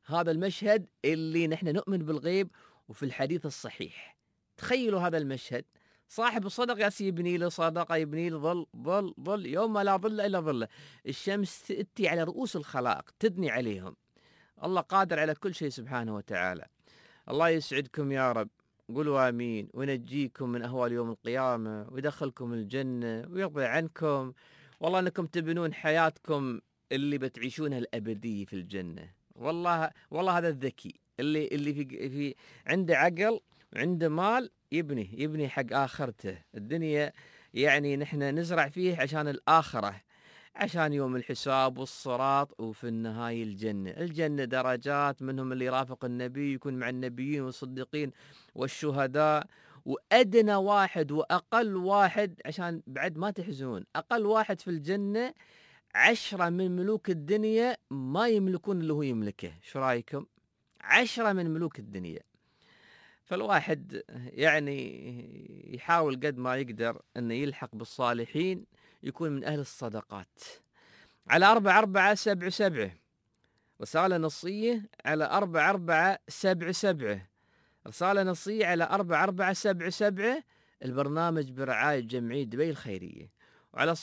F: هذا المشهد اللي نحن نؤمن بالغيب وفي الحديث الصحيح. تخيلوا هذا المشهد، صاحب الصدق ياس يبني له صدقة، يبني له ظل يوم ما لا ظل إلا ظله. الشمس تأتي على رؤوس الخلائق تدني عليهم. الله قادر على كل شيء سبحانه وتعالى. الله يسعدكم يا رب، قولوا آمين، وينجيكم من أهوال يوم القيامة، ويدخلكم الجنة، ويرضي عنكم، والله أنكم تبنون حياتكم اللي بتعيشونها الأبدية في الجنة. والله هذا الذكي اللي في عنده عقل وعنده مال يبني حق آخرته. الدنيا يعني نحن نزرع فيه عشان الآخرة، عشان يوم الحساب والصراط، وفي النهاية الجنة درجات، منهم اللي يرافق النبي يكون مع النبيين والصديقين والشهداء، وأدنى واحد وأقل واحد، عشان بعد ما تحزنون، أقل واحد في الجنة 10 من ملوك الدنيا ما يملكون اللي هو يملكه. شو رأيكم؟ 10 من ملوك الدنيا. فالواحد يعني يحاول قد ما يقدر أنه يلحق بالصالحين، يكون من أهل الصدقات. على 4477 رسالة نصية، على 4477 رسالة نصية، على 4477. البرنامج برعاية جمعية دبي الخيرية، وعلى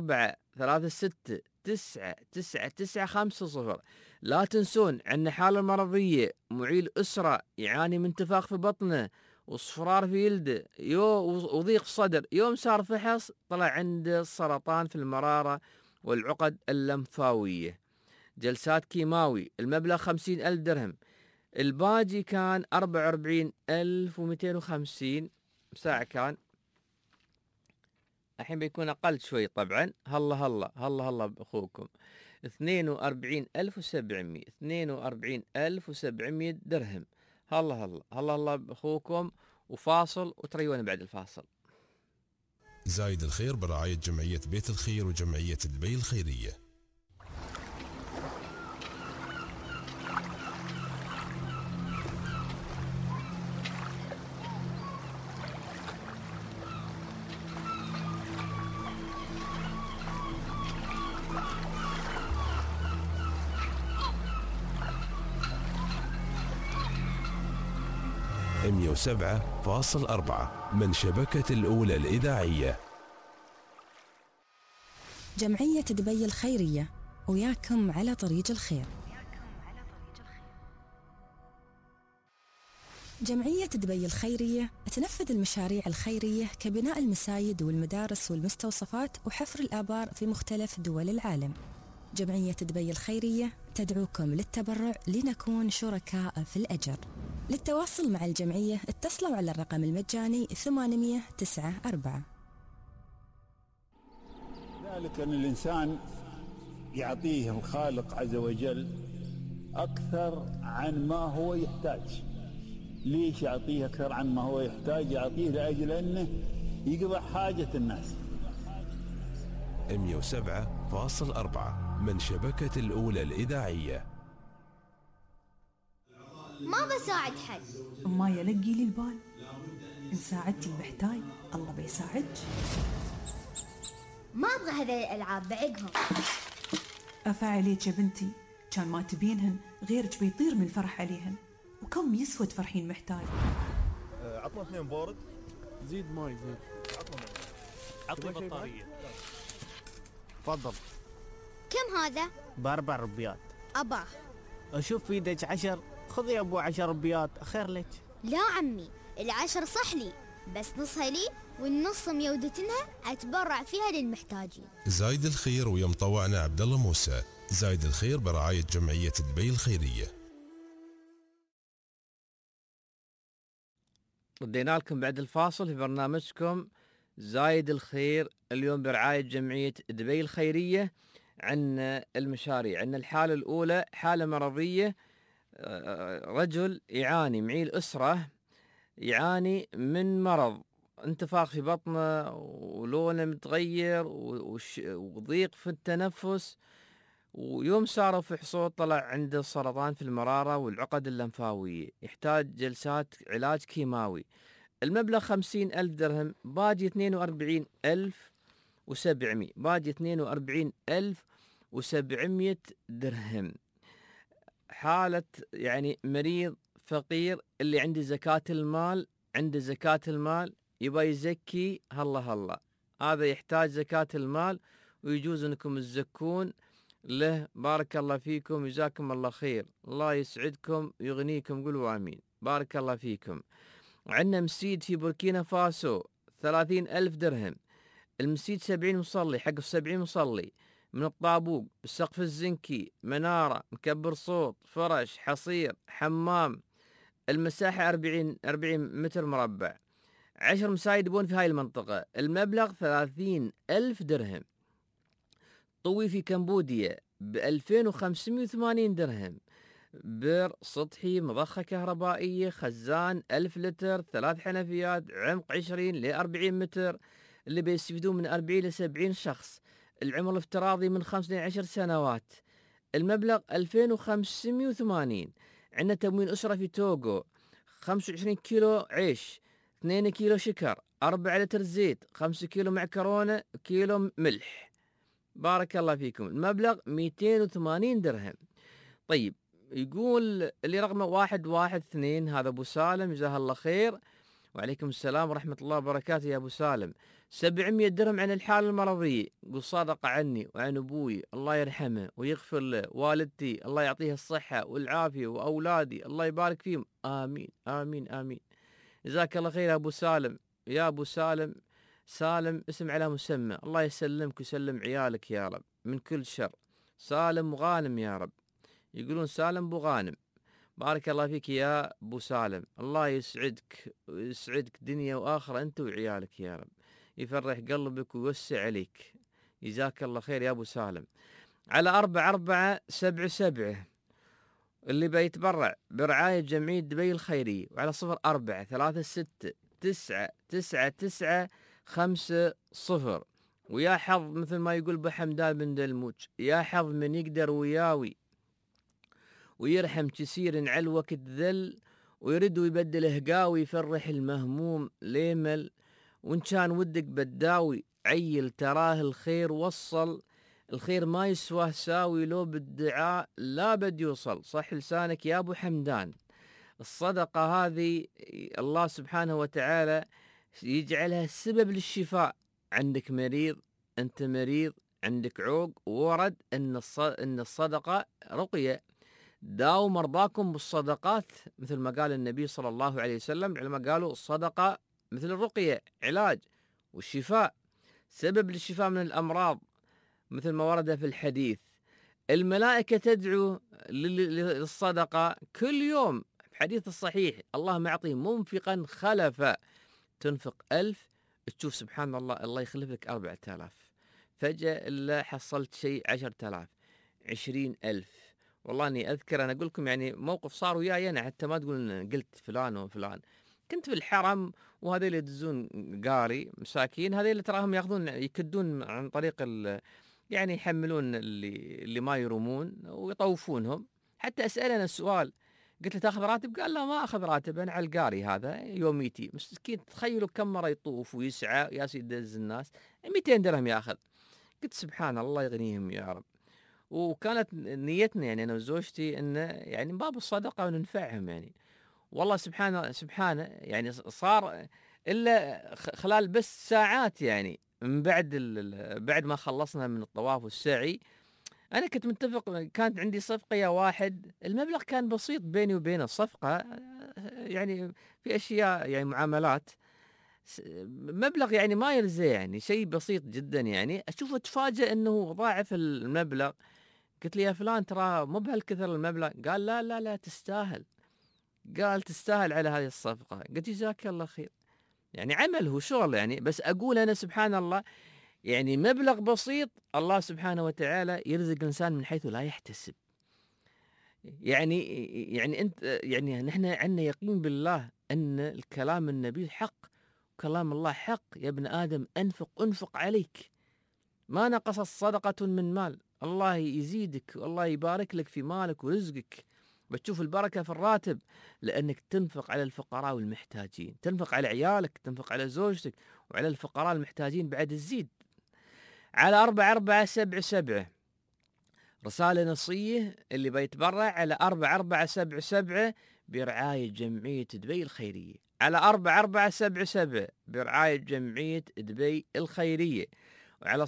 F: 0436999950. لا تنسون عن حالة مرضية، معيل أسرة يعاني من انتفاخ في بطنه وصفرار في يلده وضيق صدر، يوم صار فحص طلع عنده سرطان في المرارة والعقد اللمفاوية. جلسات كيماوي، المبلغ 50,000 درهم، الباجي كان 44,250 ساعة، كان الحين بيكون أقل شوي طبعا. هلا بأخوكم 42,700 درهم. هلا بأخوكم، وفاصل وتريونا بعد الفاصل.
E: زايد الخير برعاية جمعية بيت الخير وجمعية دبي الخيرية. مية 107.4 من شبكة الأولى الإذاعية.
G: جمعية دبي الخيرية، وياكم على طريق الخير. جمعية دبي الخيرية تنفذ المشاريع الخيرية كبناء المساجد والمدارس والمستوصفات وحفر الآبار في مختلف دول العالم. جمعية دبي الخيرية تدعوكم للتبرع لنكون شركاء في الأجر. للتواصل مع الجمعية اتصلوا على الرقم المجاني 894.
H: ذلك أن الإنسان يعطيه الخالق عز وجل أكثر عن ما هو يحتاج. ليش يعطيه أكثر عن ما هو يحتاج؟ يعطيه لأجل أنه يقضي حاجة الناس.
E: 107.4 من شبكة الأولى الإذاعية.
A: ما بساعد حد،
B: ما يلقي لي البال. إن ساعدتي المحتاج الله بيساعدك.
A: ما أبغى هذه الألعاب بعقهم.
B: أفعليك يا بنتي، كان ما تبينهن غيرك بيطير من الفرح عليهن. وكم يسوى تفرحين محتاج.
C: عطنا 2 بارد.
D: زيد ماي زيد.
C: عطنا بطارية.
D: تفضل.
A: كم هذا؟
D: ب4 ربيات.
A: أباه.
D: أشوف في يدك 10، خذ يا أبو 10 ربيات، خير لك.
A: لا عمي، 10 صح لي، بس نصها لي والنص ميودتنها أتبرع فيها للمحتاجين.
E: زايد الخير ويا مطوعنا عبد الله موسى. زايد الخير برعاية جمعية دبي الخيرية.
F: ردينا لكم بعد الفاصل في برنامجكم زايد الخير، اليوم برعاية جمعية دبي الخيرية. عندنا المشاريع، عندنا الحالة الأولى حالة مرضية، رجل يعاني، معيل أسرة يعاني من مرض انتفاخ في بطنه ولونه متغير وضيق في التنفس، ويوم صاروا في حصول طلع عنده سرطان في المرارة والعقد اللمفاوية، يحتاج جلسات علاج كيماوي. المبلغ 50,000 درهم، باجي 42,700 درهم. حالة يعني مريض فقير اللي عنده زكاة المال، عنده زكاة المال يبغى يزكي هلا هذا يحتاج زكاة المال، ويجوز انكم تزكون له. بارك الله فيكم، جزاكم الله خير، الله يسعدكم ويغنيكم، قولوا آمين. بارك الله فيكم. وعندنا مسجد في بوركينا فاسو 30,000 درهم، المسجد 70 مصلي، حق 70 مصلي، من الطابوق بالسقف الزنكي، منارة، مكبر صوت، فرش، حصير، حمام، المساحة 40 متر مربع، 10 مساجد يبون في هاي المنطقة، المبلغ 30,000 درهم. طوي في كمبوديا ب2580 درهم، بئر سطحي، مضخة كهربائية، خزان 1000 لتر، 3 حنفيات، عمق 20 ل 40 متر، اللي بيستفيدون من 40 ل 70 شخص، العمر الافتراضي من 5 ل 10 سنوات، المبلغ 2580. عندنا تموين أسرة في توغو 25 كيلو عيش، 2 كيلو شكر، 4 لتر زيت، 5 كيلو معكرونة، كيلو ملح. بارك الله فيكم. المبلغ 280 درهم. طيب، يقول اللي رقمه 112، هذا أبو سالم، جزاه الله خير. وعليكم السلام ورحمة الله وبركاته يا أبو سالم. 700 درهم عن الحالة المرضية، قل صادقة عني وعن أبوي، الله يرحمه ويغفر له، والدتي الله يعطيها الصحة والعافية، وأولادي الله يبارك فيهم، آمين آمين آمين. جزاك الله خير يا أبو سالم. يا أبو سالم، سالم اسم على مسمى، الله يسلمك ويسلم عيالك يا رب من كل شر. سالم غانم يا رب، يقولون سالم بو غانم. بارك الله فيك يا أبو سالم، الله يسعدك ويسعدك دنيا وآخرة أنت وعيالك يا رب، يفرح قلبك ويوسع عليك. جزاك الله خير يا أبو سالم. على 4477 اللي بيتبرع برعاية جمعية دبي الخيرية، وعلى 0436999950. ويا حظ مثل ما يقول بحمدان بن دلموج، يا حظ من يقدر وياوي ويرحم كسير على الوقت ذل، ويرد ويبدل هقاوي، يفرح المهموم ليمل. وإن كان ودك بداوي عيل، تراه الخير وصل، الخير ما يسواه ساوي، لو بالدعاء لا بد يوصل. صح لسانك يا أبو حمدان. الصدقة هذه الله سبحانه وتعالى يجعلها سبب للشفاء. عندك مريض، أنت مريض، عندك عوق، ورد أن الصدقة رقية. داووا مرضاكم بالصدقات، مثل ما قال النبي صلى الله عليه وسلم، لما قالوا الصدقة مثل الرقية، علاج والشفاء، سبب للشفاء من الأمراض، مثل ما ورد في الحديث. الملائكة تدعو للصدقة كل يوم، في حديث الصحيح، اللهم أعطي منفقا خلفا. تنفق 1000 تشوف سبحان الله، الله يخلف لك 4000. فجأة إلا حصلت شيء 10,000 20,000. والله اني اذكر، انا اقول لكم يعني موقف صار وياي انا، حتى ما تقول قلت فلان وفلان. كنت في الحرم، وهذول يدزون قاري مساكين، هذول تراهم ياخذون يكدون عن طريق يعني يحملون اللي ما يرمون ويطوفونهم. حتى اسال انا السؤال، قلت له تاخذ راتب؟ قال لا ما اخذ راتب، انا على القاري هذا يوميتي. مسكين، تخيلوا كم مره يطوف ويسعى يا سيد دز الناس، 200 درهم ياخذ. قلت سبحان الله يغنيهم يا رب. وكانت نيتنا يعني انا وزوجتي انه يعني باب الصدقه وننفعهم يعني. والله سبحانه يعني صار الا خلال بس ساعات يعني من بعد ما خلصنا من الطواف والسعي، انا كنت متفق، كانت عندي صفقه يا واحد، المبلغ كان بسيط بيني وبينه، الصفقه يعني في اشياء يعني معاملات، مبلغ يعني ما يرزق، يعني شيء بسيط جدا يعني. اشوف اتفاجئ انه ضاعف المبلغ. قلت لي يا فلان ترى مو بهالكثر المبلغ. قال لا لا لا تستاهل، قال تستاهل على هذه الصفقة. قلت جزاك الله خير، يعني عمل هو شغل يعني. بس أقول أنا سبحان الله، يعني مبلغ بسيط الله سبحانه وتعالى يرزق الإنسان من حيث لا يحتسب. يعني أنت يعني نحن عندنا يقين بالله أن الكلام النبي حق، كلام الله حق. يا ابن آدم أنفق عليك، ما نقصت صدقة من مال، الله يزيدك والله يبارك لك في مالك ورزقك، بتشوف البركة في الراتب، لأنك تنفق على الفقراء والمحتاجين، تنفق على عيالك، تنفق على زوجتك، وعلى الفقراء المحتاجين بعد الزيد. على 4477 رسالة نصية اللي بيتبرع على 4477 برعاية جمعية دبي الخيرية، على 4477 برعاية جمعية دبي الخيرية، وعلى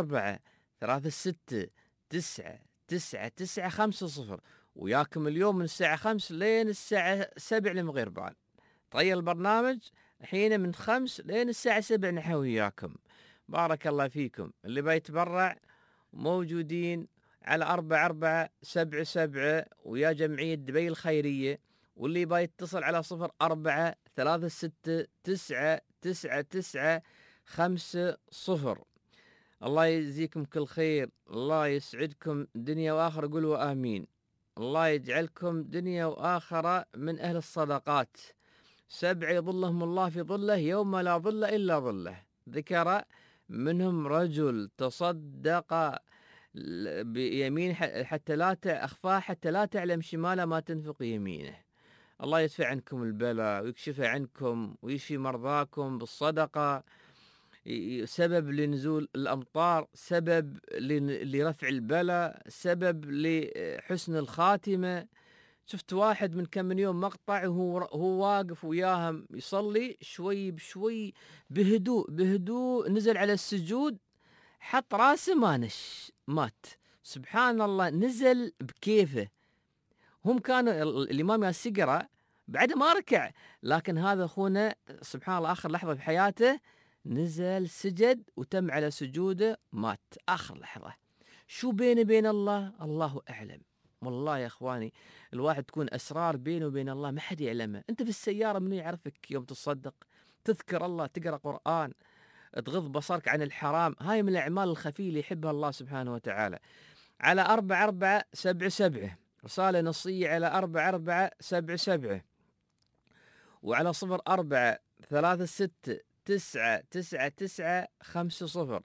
F: 0436999950. وياكم اليوم من الساعة 5 لين الساعة 7 لمغير بال. طي البرنامج حين من 5 لين الساعة 7 نحن وياكم. بارك الله فيكم. اللي بيتبرع موجودين على 4477 ويا جمعية دبي الخيرية، واللي بيتصل على 0436999950. الله يجزيكم كل خير، الله يسعدكم دنيا وآخرة، قولوا آمين. الله يجعلكم دنيا وآخرة من أهل الصدقات. 7 يظلهم الله في ظله يوم لا ظل إلا ظله. ذكر منهم رجل تصدق بيمين حتى لا أخفاه حتى لا تعلم شماله ما تنفق يمينه. الله يدفع عنكم البلاء ويكشف عنكم ويشفي مرضاكم بالصدقة، سبب لنزول الأمطار، سبب لرفع البلاء، سبب لحسن الخاتمة. شفت واحد من كم من يوم مقطع وهو واقف وياهم يصلي شوي بشوي بهدوء نزل على السجود، حط راسه مات. سبحان الله، نزل بكيفه. هم كانوا الإمام يقرأ بعد ما ركع، لكن هذا أخونا سبحان الله آخر لحظة في حياته نزل سجد وتم على سجوده مات آخر لحظة. شو بينه بين الله؟ الله أعلم. والله يا أخواني الواحد تكون أسرار بينه وبين الله ما حد يعلمها. أنت في السيارة منو يعرفك يوم تصدق؟ تذكر الله، تقرأ قرآن، تغض بصرك عن الحرام. هاي من الأعمال الخفية اللي يحبها الله سبحانه وتعالى. على 4477 رسالة نصية على 4477 وعلى 0436999950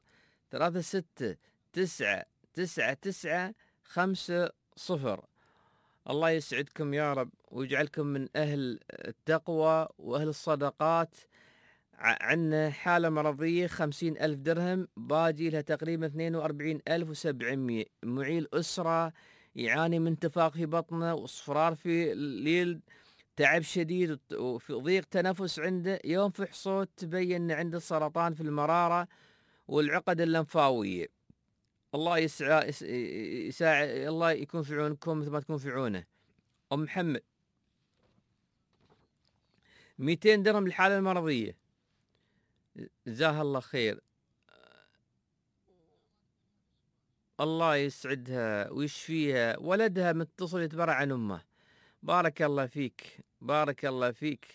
F: 36999950. الله يسعدكم يا رب ويجعلكم من أهل التقوى وأهل الصدقات. عندنا حالة مرضية 50,000 درهم، باجي لها تقريبا 42,700. معيل أسرة يعاني من انتفاخ في بطنه واصفرار في الليل، تعب شديد وفي ضيق تنفس عنده. يوم فحصه تبين عنده سرطان في المرارة والعقد اللمفاوية. الله يسعى الله يكون في عونكم مثل ما تكون في عونه. أم محمد 200 درهم الحالة المرضية، جزاها الله خير. الله يسعدها ويشفيها. ولدها متصل يتبرع عن أمه. بارك الله فيك، بارك الله فيك.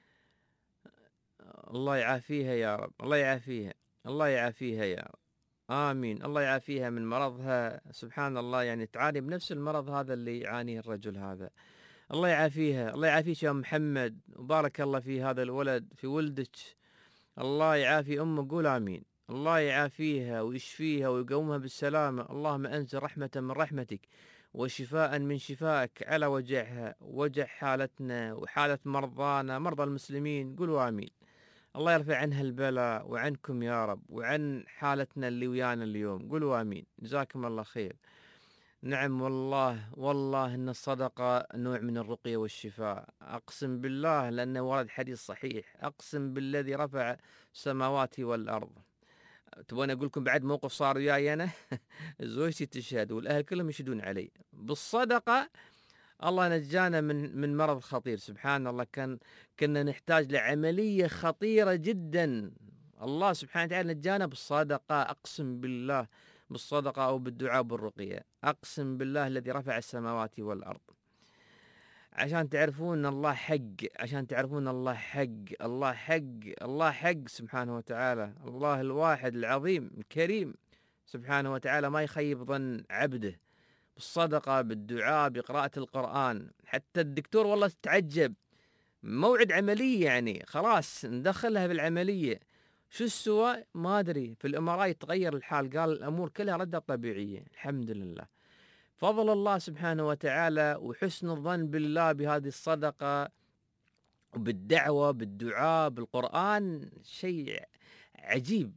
F: الله يعافيها يا رب، الله يعافيها، الله يعافيها يا رب. آمين. الله يعافيها من مرضها. سبحان الله، يعني تعاني بنفس المرض هذا اللي يعانيه الرجل هذا. الله يعافيها، الله يعافيك يا محمد، وبارك الله في هذا الولد، في ولدك. الله يعافي أمه، قول آمين. الله يعافيها ويشفيها ويقومها بالسلامة. اللهم أنزل رحمة من رحمتك وشفاء من شفائك على وجعها، وجع حالتنا وحالة مرضانا، مرضى المسلمين. قولوا آمين. الله يرفع عنها البلاء وعنكم يا رب، وعن حالتنا اللي ويانا اليوم. قولوا آمين. جزاكم الله خير. نعم والله إن الصدقة نوع من الرقية والشفاء. أقسم بالله، لأنه ورد حديث صحيح، أقسم بالذي رفع السماوات والأرض. تبون أقول لكم بعد موقف صار وياي أنا؟ زوجتي تشهد والأهل كلهم يشهدون علي بالصدقة. الله نجانا من مرض خطير. سبحان الله، كنا نحتاج لعملية خطيرة جدا. الله سبحانه وتعالى نجانا بالصدقة. أقسم بالله، بالصدقة أو بالدعاء بالرقية. أقسم بالله الذي رفع السماوات والأرض. عشان تعرفون الله حق، عشان تعرفون الله حق، الله حق، الله حق سبحانه وتعالى. الله الواحد العظيم الكريم سبحانه وتعالى ما يخيب ظن عبده. بالصدقة، بالدعاء، بقراءة القرآن. حتى الدكتور والله تعجب، موعد عملية يعني خلاص ندخلها بالعملية، شو السوى ما أدري. في الإمارات يتغير الحال، قال الأمور كلها ردت طبيعية. الحمد لله، فضل الله سبحانه وتعالى وحسن الظن بالله بهذه الصدقة وبالدعوة بالدعاء بالقرآن. شيء عجيب.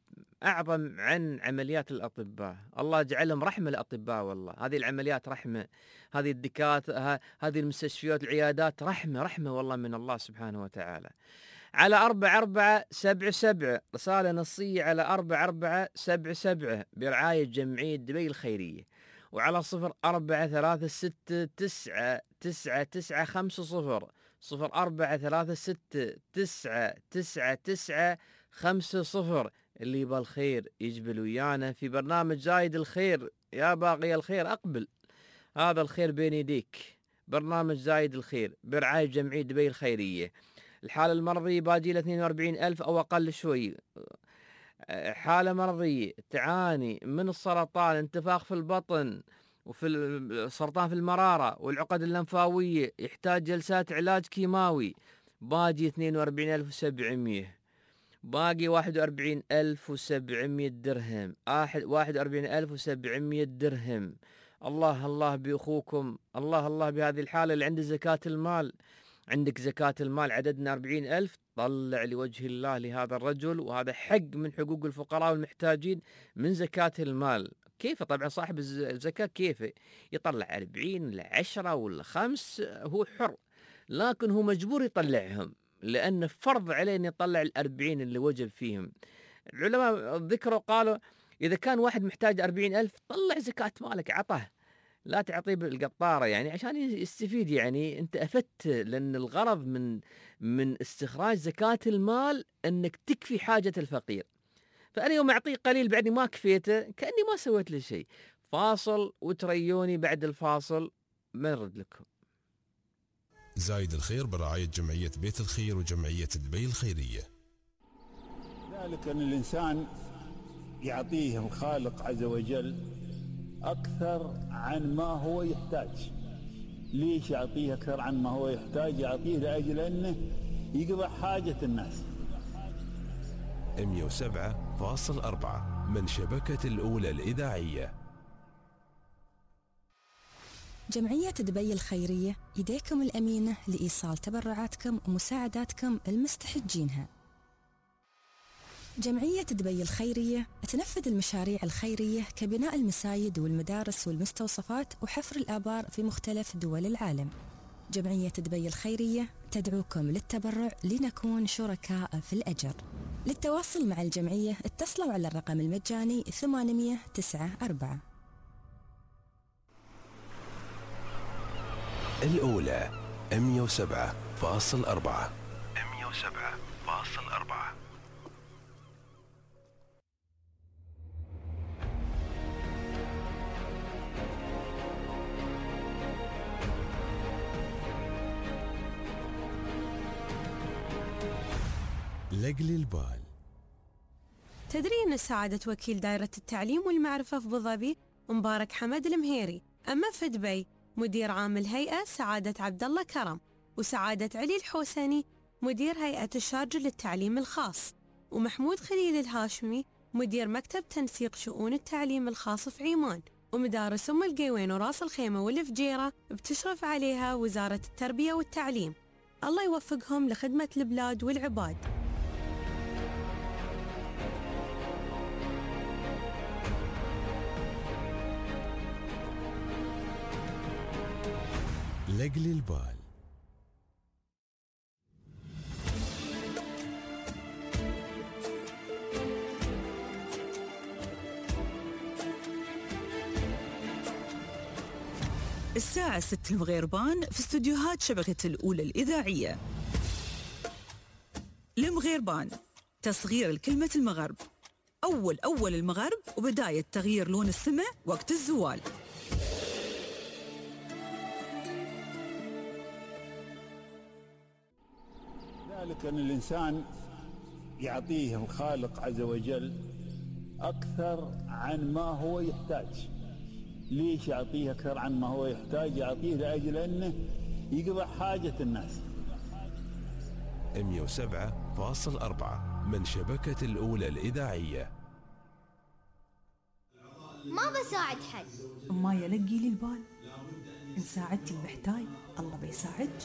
F: أعظم عن عمليات الأطباء. الله جعلهم رحمة للأطباء، والله هذه العمليات رحمة، هذه الدكاترة، هذه المستشفيات العيادات رحمة والله من الله سبحانه وتعالى. على 4477 رسالة نصية على 4477 برعاية جمعية دبي الخيرية، وعلى 0436999950 0436999950 اللي يبغى الخير يجبل ويانا في برنامج زايد الخير. يا باغي الخير أقبل، هذا الخير بين يديك. برنامج زايد الخير برعاية جمعية دبي الخيرية. الحالة المرضية باجي له 42,000 أو أقل شوي. حالة مرضية تعاني من السرطان، انتفاخ في البطن، وفي السرطان في المرارة والعقد اللمفاوية، يحتاج جلسات علاج كيماوي، باجي 42,700. باقي 41,700 درهم. 41,700 درهم. الله بأخوكم، الله بهذه الحالة اللي عنده زكاة المال. عندك زكاة المال عددنا 40,000، طلع لوجه الله لهذا الرجل، وهذا حق من حقوق الفقراء والمحتاجين من زكاة المال. كيف طبعا صاحب الزكاة كيف يطلع 40 ولا 10 ولا 5 هو حر، لكن هو مجبور يطلعهم لأن فرض عليه أن يطلع 40 اللي وجب فيهم. العلماء ذكروا قالوا إذا كان واحد محتاج 40,000 طلع زكاة مالك عطه، لا تعطيه بالقطارة يعني عشان يستفيد. يعني أنت أفدت، لأن الغرض من استخراج زكاة المال أنك تكفي حاجة الفقير. فأنا يوم أعطيه قليل بعدني ما كفيته كأني ما سويت له شيء. فاصل وتريوني بعد الفاصل بنرد لكم.
E: زايد الخير برعاية جمعية بيت الخير وجمعية دبي الخيرية.
H: ذلك أن الإنسان يعطيه الخالق عز وجل أكثر عن ما هو يحتاج. ليش يعطيه أكثر عن ما هو يحتاج؟ يعطيه لأجل أنه يقضي حاجة الناس.
E: 107.4 من شبكة الأولى الإذاعية.
G: جمعية دبي الخيرية يديكم الأمينة لإيصال تبرعاتكم ومساعداتكم المستحجينها. جمعية دبي الخيرية تنفذ المشاريع الخيرية كبناء المساجد والمدارس والمستوصفات وحفر الآبار في مختلف دول العالم. جمعية دبي الخيرية تدعوكم للتبرع لنكون شركاء في الأجر. للتواصل مع الجمعية اتصلوا على الرقم المجاني 894.
E: الأولى 107.4. 107.4. لقل البال.
I: تدري أن سعادة وكيل دائرة التعليم والمعرفة في أبوظبي مبارك حمد المهيري، أما في دبي مدير عام الهيئة سعادة عبد الله كرم، وسعادة علي الحوسني مدير هيئة الشارجة للتعليم الخاص، ومحمود خليل الهاشمي مدير مكتب تنسيق شؤون التعليم الخاص في عمان، ومدارس أم القيوين وراس الخيمة والفجيرة بتشرف عليها وزارة التربية والتعليم. الله يوفقهم لخدمة البلاد والعباد.
E: لقل البال.
J: الساعة 6 المغيربان في استوديوهات شبكة الأولى الإذاعية. المغيربان تصغير الكلمة المغرب، أول المغرب وبداية تغيير لون السماء وقت الزوال.
H: ذلك أن الإنسان يعطيه الخالق عز وجل أكثر عن ما هو يحتاج. ليش يعطيه أكثر عن ما هو يحتاج؟ يعطيه لأجل أنه يقضي حاجة الناس.
E: 107.4 من شبكة الأولى الإذاعية.
A: ما بساعد حد.
B: ما يلقي لي البال. إن ساعدتي المحتاج الله بيساعدك.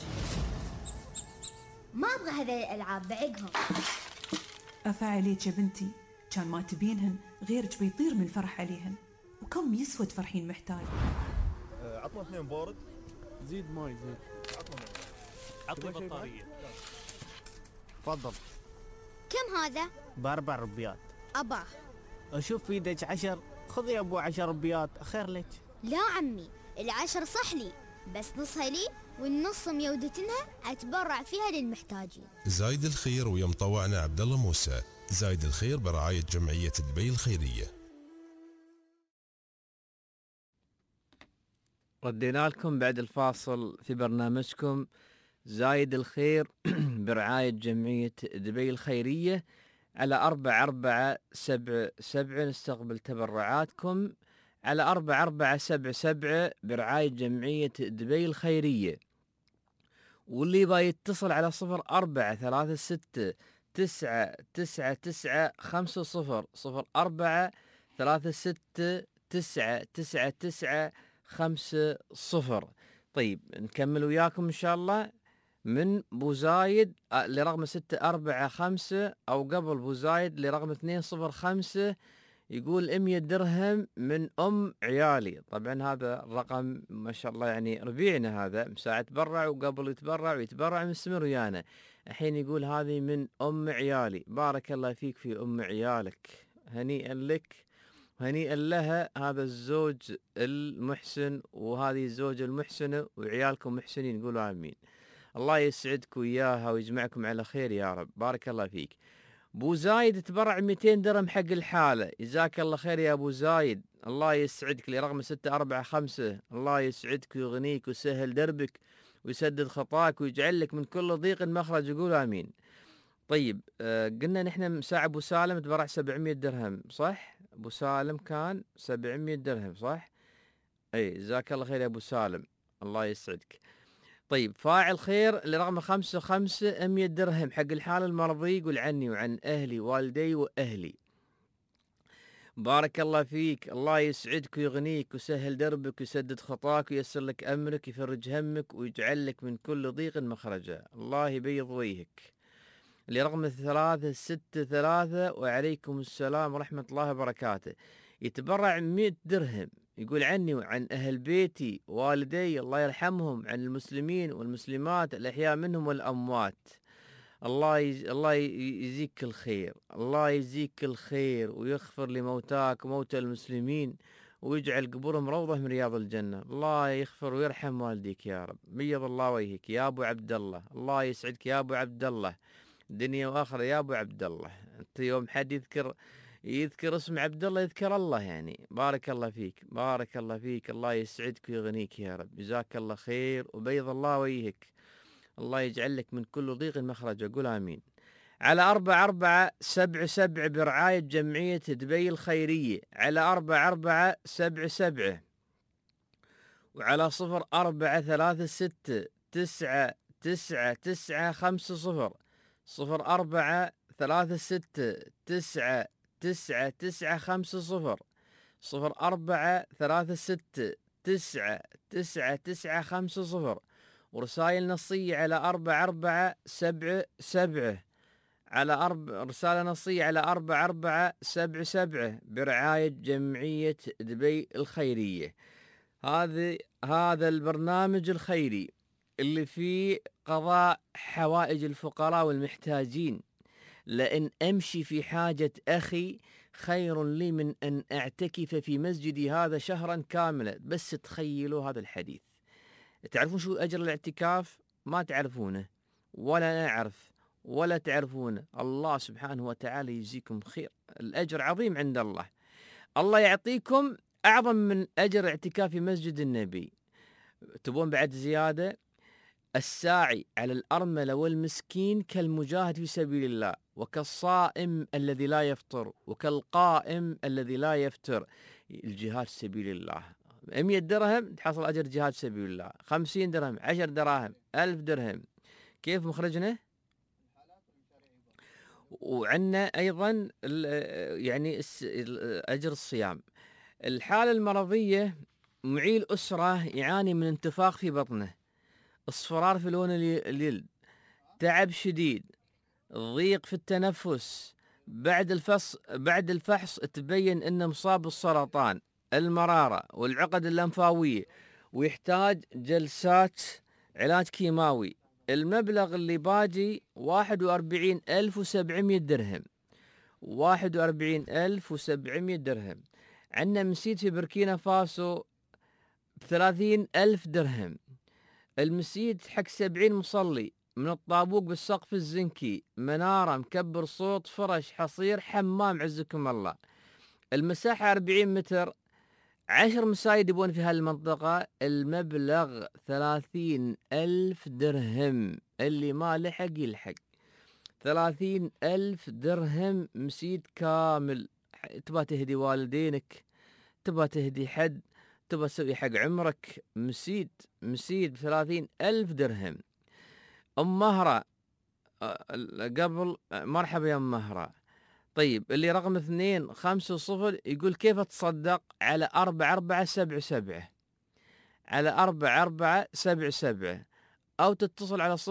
A: ما أبغى هذه الألعاب بعقهم.
B: أفعليك يا بنتي، كان ما تبينهن غيرك بيطير من الفرح عليهن، وكم يسود فرحين محتاج.
C: عطنا 2 بارد.
D: زيد ماي زيد.
C: عطني بطارية.
D: تفضل.
A: كم هذا؟
D: ب4 ربيات.
A: أباه.
D: أشوف في يدك 10، خذ يا أبو 10 ربيات خير لك.
A: لا عمي، 10 صح لي، بس نصها لي والنص ميودتنها أتبرع فيها للمحتاجين.
E: زايد الخير ويا مطوعنا عبد الله موسى. زايد الخير برعاية جمعية دبي الخيرية.
F: ردينا لكم بعد الفاصل في برنامجكم زايد الخير برعاية جمعية دبي الخيرية على 4477. نستقبل تبرعاتكم على 4477 برعاية جمعية دبي الخيرية. واللي يبغى يتصل على 0436 999 0436 999 طيب نكمل وياكم إن شاء الله من بوزايد لرقم 645 أو قبل بوزايد لرقم 205. يقول 100 درهم من أم عيالي. طبعا هذا الرقم ما شاء الله يعني ربيعنا هذا مساعد تبرع وقبل يتبرع ويتبرع مستمر ويانا. الحين يقول هذه من أم عيالي. بارك الله فيك في أم عيالك، هنيئا لك وهنيئا لها. هذا الزوج المحسن وهذه الزوجة المحسنة وعيالكم محسنين، قولوا آمين. الله يسعدك وياها ويجمعكم على خير يا رب. بارك الله فيك. ابو زايد تبرع 200 درهم حق الحالة، جزاك الله خير يا ابو زايد. الله يسعدك لرقم 645. الله يسعدك ويغنيك ويسهل دربك ويسدد خطاك ويجعل لك من كل ضيق مخرج، يقول امين. طيب قلنا نحن مساع ابو سالم تبرع 700 درهم صح؟ ابو سالم كان 700 درهم صح؟ اي جزاك الله خير يا ابو سالم، الله يسعدك. طيب فاعل خير لرقم 55 100 درهم حق الحالة المرضية، يقول عني وعن أهلي والدي وأهلي. بارك الله فيك، الله يسعدك ويغنيك ويسهل دربك ويسدد خطاك وييسر لك أمرك ويفرج همك ويجعل لك من كل ضيق مخرجا. الله يبيض وجهك. لرقم 363 وعليكم السلام ورحمة الله وبركاته. يتبرع 100 درهم، يقول عني وعن أهل بيتي والدي الله يرحمهم، عن المسلمين والمسلمات الأحياء منهم والأموات. الله يجزيك الخير، الله يجزيك الخير ويغفر لموتاك وموتى المسلمين ويجعل قبورهم روضة من رياض الجنة. الله يغفر ويرحم والديك يا رب. بيض الله وجهك يا أبو عبد الله. الله يسعدك يا أبو عبد الله دنيا وآخرة يا أبو عبد الله. أنت يوم حد يذكر اسم عبد الله يذكر الله يعني. بارك الله فيك، بارك الله فيك، الله يسعدك ويغنيك يا رب. جزاك الله خير وبيض الله وجهك. الله يجعل لك من كل ضيق مخرج، أقول آمين. على 4477 برعاية جمعية دبي الخيرية على 4477 وعلى 0436 99950 0436 99950 0436 99950 ورسائل نصية على 4477 على رسالة نصية على 4477 برعاية جمعية دبي الخيرية. هذا البرنامج الخيري اللي فيه قضاء حوائج الفقراء والمحتاجين. لأن أمشي في حاجة أخي خير لي من أن أعتكف في مسجدي هذا شهرا كاملا. بس تخيلوا هذا الحديث. تعرفون شو أجر الاعتكاف؟ ما تعرفونه ولا نعرف ولا تعرفونه. الله سبحانه وتعالى يجزيكم خير، الأجر عظيم عند الله. الله يعطيكم أعظم من أجر اعتكاف في مسجد النبي. تبون بعد زيادة؟ الساعي على الأرملة والمسكين كالمجاهد في سبيل الله وكالصائم الذي لا يفطر وكالقائم الذي لا يفتر. الجهاد في سبيل الله 100 درهم تحصل أجر جهاد في سبيل الله، 50 درهم 10 دراهم 1000 درهم. كيف مخرجنا؟ وعندنا أيضا يعني أجر الصيام. الحالة المرضية معيل أسرة يعاني من انتفاخ في بطنه، اصفرار في لون الجلد، تعب شديد، ضيق في التنفس، بعد الفحص تبين انه مصاب بالسرطان، المرارة والعقد اللمفاوية، ويحتاج جلسات علاج كيماوي. المبلغ اللي باجي 41,700 درهم. 41,700 درهم. عندنا مسيد في بركينا فاسو 30,000 درهم. المسيد حق 70 مصلي، من الطابوق بالسقف الزنكي، منارة، مكبر صوت، فرش، حصير، حمام، عزكم الله. المساحة 40 متر، 10 مسايد يبون في هالمنطقة. المبلغ 30,000 درهم. اللي ما لحق يلحق. 30,000 درهم مسيد كامل. تبى تهدي والدينك، تبى تهدي حد، تبى تسوي حق عمرك، مسيد ب30,000 درهم. أم مهرة قبل، مرحبا يا أم مهرة. طيب اللي رقم 250 يقول كيف تصدق على 4477، على 4477، أو تتصل على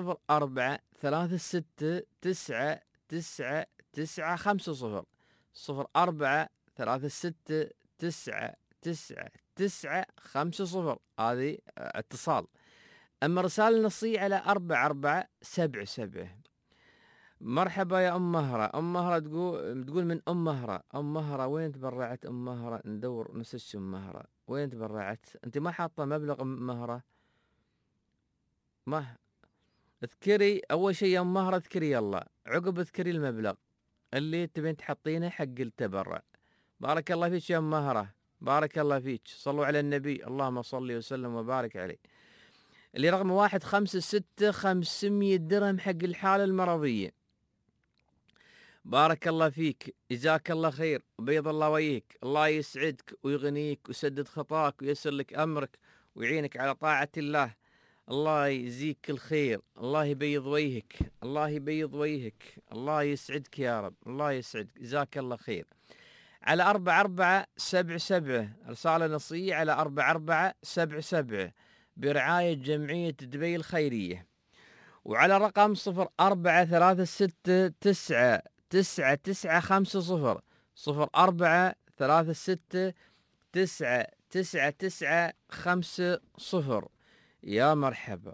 F: 0436999950، 0436999950. هذه اتصال. أما رسالة نصية على 4477. مرحبا يا أم مهرة. أم مهرة تقول من أم مهرة. أم مهرة وين تبرعت؟ أم مهرة ندور نسج أم مهرة وين تبرعت؟ أنت ما حاطة مبلغ أم مهرة؟ ما اذكري أول شيء يا أم مهرة، اذكري يلا، عقب اذكري المبلغ اللي تبين تحطينه حق التبرع. بارك الله فيك يا أم مهرة، بارك الله فيك. صلوا على النبي، اللهم صل وسلم وبارك عليه. اللي رقم 156 درهم حق الحالة المرضية. بارك الله فيك، جزاك الله خير، بيض الله وجهك، الله يسعدك ويغنيك ويسدد خطاك وييسر لك أمرك ويعينك على طاعة الله. الله يجزيك الخير، الله يبيض وجهك، الله يبيض وجهك، الله يسعدك يا رب، الله يسعدك، جزاك الله خير. على 4477 رسالة نصية على 4477 برعاية جمعية دبي الخيرية. وعلى رقم 0436999950، 0436999950. يا مرحبا،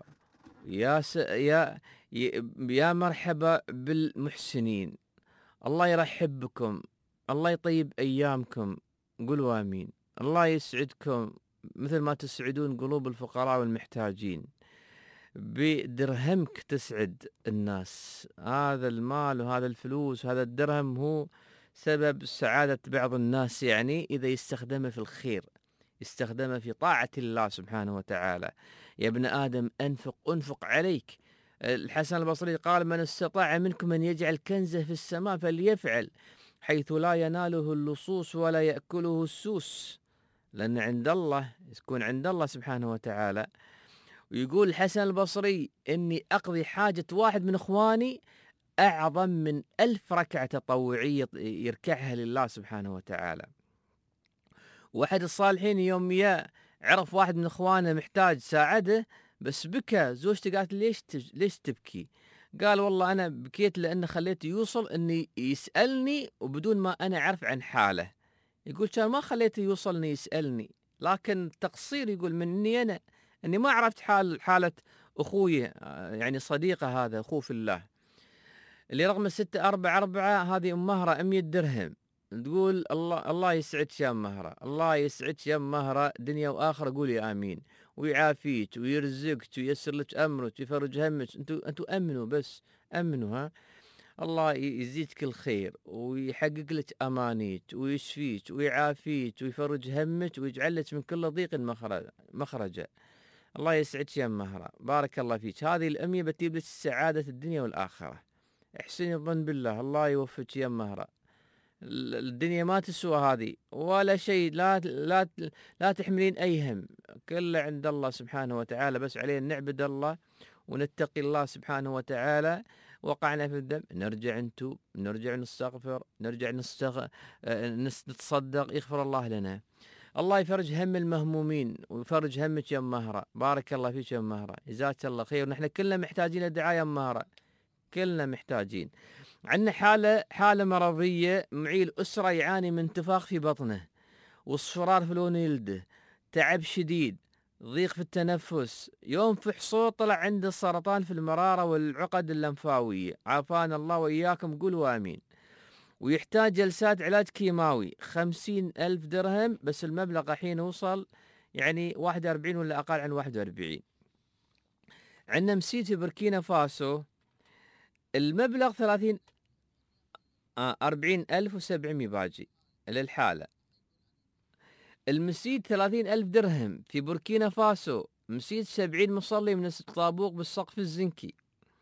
F: يا مرحبا بالمحسنين. الله يرحب بكم، الله يطيب أيامكم، قولوا آمين. الله يسعدكم مثل ما تسعدون قلوب الفقراء والمحتاجين. بدرهمك تسعد الناس. هذا المال وهذا الفلوس وهذا الدرهم هو سبب سعادة بعض الناس، يعني إذا يستخدمه في الخير، يستخدمه في طاعة الله سبحانه وتعالى. يا ابن آدم أنفق عليك. الحسن البصري قال من استطاع منكم أن يجعل كنزه في السماء فليفعل، حيث لا يناله اللصوص ولا يأكله السوس، لأن عند الله يكون عند الله سبحانه وتعالى. ويقول الحسن البصري إني أقضي حاجة واحد من إخواني أعظم من 1000 ركعة تطوعية يركعها لله سبحانه وتعالى. واحد الصالحين يوم عرف واحد من إخوانه محتاج ساعده، بس بكى. زوجته قالت ليش تبكي؟ قال والله أنا بكيت لأن خليته يوصل أني يسألني وبدون ما أنا أعرف عن حاله. يقول كان ما خليته يوصل أني يسألني، لكن تقصير يقول مني أنا أني ما عرفت حالة أخوي، يعني صديقه هذا أخوه في الله. اللي رقم 644 هذه أم مهرة 100 درهم. تقول الله يسعدك يا أم مهرة، الله يسعدك يا أم مهرة دنيا وآخرة، قولي آمين، ويعافيك ويرزقك وييسر لك أمرك ويفرج همك. أنتوا أمنوا، بس أمنوا، ها. الله يزيدك الخير ويحقق لك أمانيك ويشفيك ويعافيك ويفرج همك ويجعل لك من كل ضيق مخرجا. الله يسعدك يا أم مهرة، بارك الله فيك. هذه الأمية بتجيب لك سعادة الدنيا والآخرة. احسني الظن بالله، الله يوفقك يا أم مهرة. الدنيا ما تسوى هذه ولا شيء، لا تحملين أي هم، كله عند الله سبحانه وتعالى. بس علينا نعبد الله ونتقي الله سبحانه وتعالى. وقعنا في الذنب نرجع نستغفر، نرجع نتصدق، يغفر الله لنا. الله يفرج هم المهمومين ويفرج همك يا أم مهرة، بارك الله فيك يا أم مهرة، جزاك الله خير. ونحن كلنا محتاجين الدعاء يا أم مهرة، كلنا محتاجين. عندنا حالة مرضية، معيل أسرة يعاني من انتفاخ في بطنه واصفرار في لون جلده، تعب شديد، ضيق في التنفس، ينفح صوت، طلع عنده سرطان في المرارة والعقد اللمفاوية، عافانا الله وإياكم، قولوا آمين. ويحتاج جلسات علاج كيماوي 50,000 درهم، بس المبلغ الحين وصل يعني 41 ولا أقل عن 41. عندنا مسيت في بوركينا فاسو، المبلغ 40,700 باجي للحالة. المسيد 30,000 درهم في بوركينا فاسو، مسيد 70 مصلي من الطابوق بالسقف الزنكي،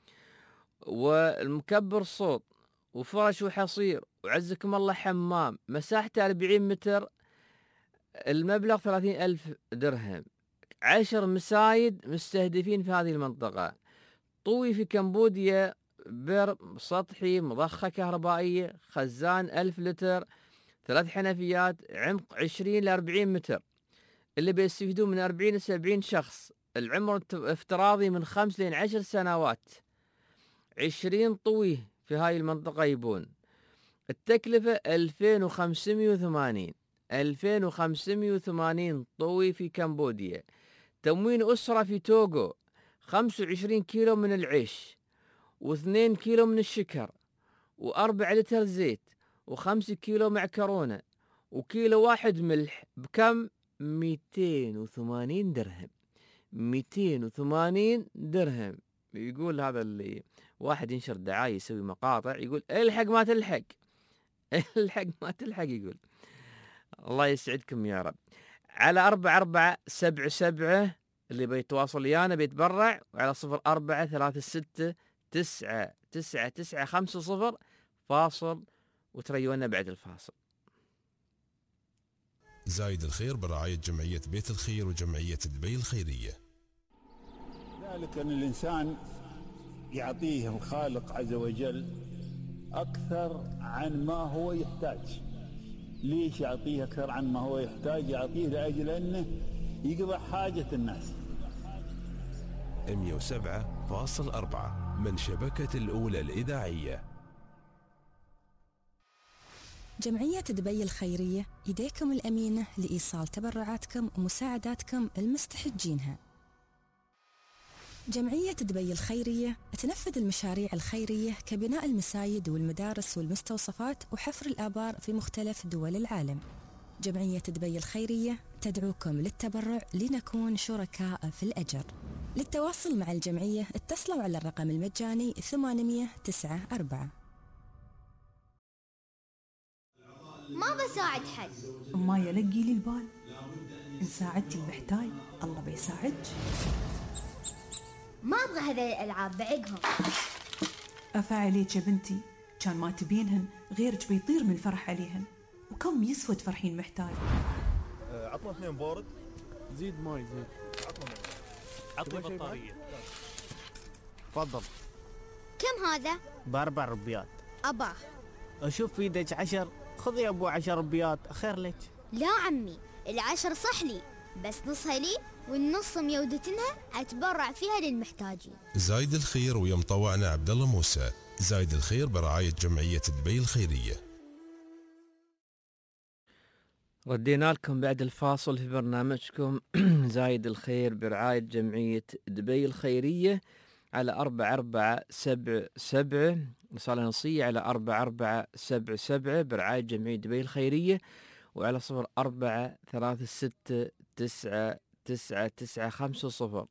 F: والمكبر صوت، وفرش وحصير، وعزكم الله حمام، مساحته 40 متر، المبلغ 30,000 درهم. 10 مسايد مستهدفين في هذه المنطقة. طوي في كمبوديا، بر سطحي، مضخة كهربائية، خزان 1000 لتر، 3 حنفيات، عمق 20 ل 40 متر، اللي بيستفيدون من 40 ل 70 شخص، العمر افتراضي من 5 ل 10 سنوات، 20 طوي في هاي المنطقة يبون. التكلفة 2580 طوي في كمبوديا. تموين أسرة في توغو 25 كيلو من العيش، و2 كيلو من الشكر، و4 لتر زيت، و5 كيلو معكرونة، وكيلو واحد ملح، بكم 280 درهم. 280 درهم. يقول هذا اللي واحد ينشر دعاية يسوي مقاطع، يقول الحق ما تلحق، الحق ما تلحق، يقول الله يسعدكم يا رب. على 4477 اللي بيتواصل ويانا بيتبرع، وعلى 0436999950 فاصل، وتريونا بعد الفاصل.
E: زايد الخير برعاية جمعية بيت الخير وجمعية دبي الخيرية.
H: ذلك أن الإنسان يعطيه الخالق عز وجل أكثر عن ما هو يحتاج. ليش يعطيه أكثر عن ما هو يحتاج؟ يعطيه لأجل أنه يقضي حاجة الناس.
E: 107.4 من شبكة الأولى الإذاعية.
G: جمعية دبي الخيرية يديكم الأمينة لإيصال تبرعاتكم ومساعداتكم المستحجينها. جمعية دبي الخيرية تنفذ المشاريع الخيرية كبناء المساجد والمدارس والمستوصفات وحفر الآبار في مختلف دول العالم. جمعية دبي الخيرية تدعوكم للتبرع لنكون شركاء في الأجر. للتواصل مع الجمعية اتصلوا على الرقم المجاني 894.
A: ما بساعد حد،
B: ما يلقي لي البال، إن ساعدتي المحتاج الله بيساعدك.
A: ما أبغى هذه الألعاب بعقهم.
B: أفا عليك يا بنتي، كان ما تبينهن غيرك بيطير من الفرح عليهن، وكم يسود فرحين محتاج.
C: عطنا 2 بارد.
D: زيد ماي زيد.
C: عطنا
D: عطني
C: بطارية.
D: تفضل.
A: كم هذا؟
D: ب4 ربيات.
A: أباه.
D: أشوف في يدك 10، خذ يا أبو 10 ربيات، خير لك.
A: لا عمي، 10 صح لي، بس نصها لي والنص ميودتنها أتبرع فيها للمحتاجين.
E: زايد الخير ويا مطوعنا عبد الله موسى. زايد الخير برعاية جمعية دبي الخيرية.
F: ردينا لكم بعد الفاصل في برنامجكم زايد الخير برعاية جمعية دبي الخيرية على 4477 رسالة نصية على 4477 برعاية جمعية دبي الخيرية، وعلى 0436999950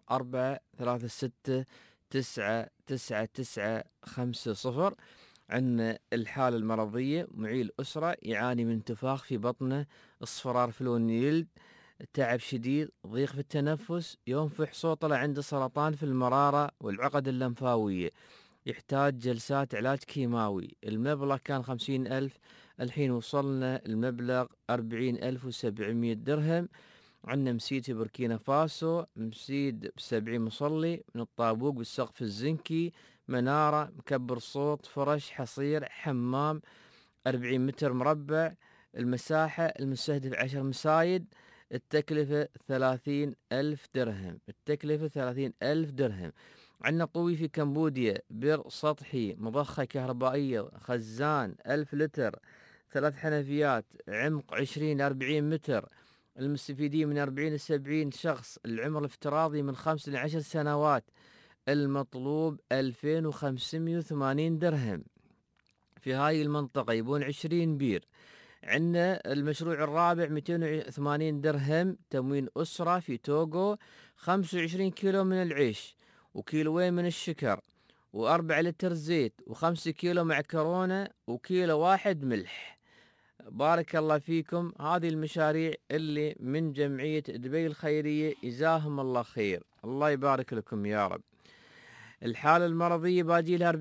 F: 0436999950. عندنا الحالة المرضية، معيل أسرة يعاني من انتفاخ في بطنه، اصفرار في لون الجلد، تعب شديد، ضيق في التنفس، ينفح صوت، طلع عنده سرطان في المرارة والعقد اللمفاوية، يحتاج جلسات علاج كيماوي. المبلغ كان 50,000، الحين وصلنا المبلغ 40,700 درهم. عندنا مسيد في بوركينا فاسو، مسيد ب70 مصلي من الطابوق بالسقف الزنكي، منارة، مكبر صوت، فرش، حصير، حمام، 40 متر مربع، المساحة المستهدف 10 مسايد. التكلفة 30,000 درهم. التكلفة 30,000 درهم. عندنا طوي في كمبوديا، بئر سطحي، مضخة كهربائية، خزان 1000 لتر، 3 حنفيات، عمق 20-40 متر، المستفيدين من 40-70 شخص، العمر الافتراضي من 5 إلى 10 سنوات، المطلوب 2580 درهم. في هاي المنطقة يبون 20 بير. عندنا المشروع الرابع 280 درهم تموين أسرة في توغو، 25 كيلو من العيش وكيلوين من الشكر و4 لتر زيت و5 كيلو معكرونة وكيلو واحد ملح. بارك الله فيكم. هذه المشاريع اللي من جمعية دبي الخيرية، جزاهم الله خير، الله يبارك لكم يا رب. الحالة المرضية باجي لها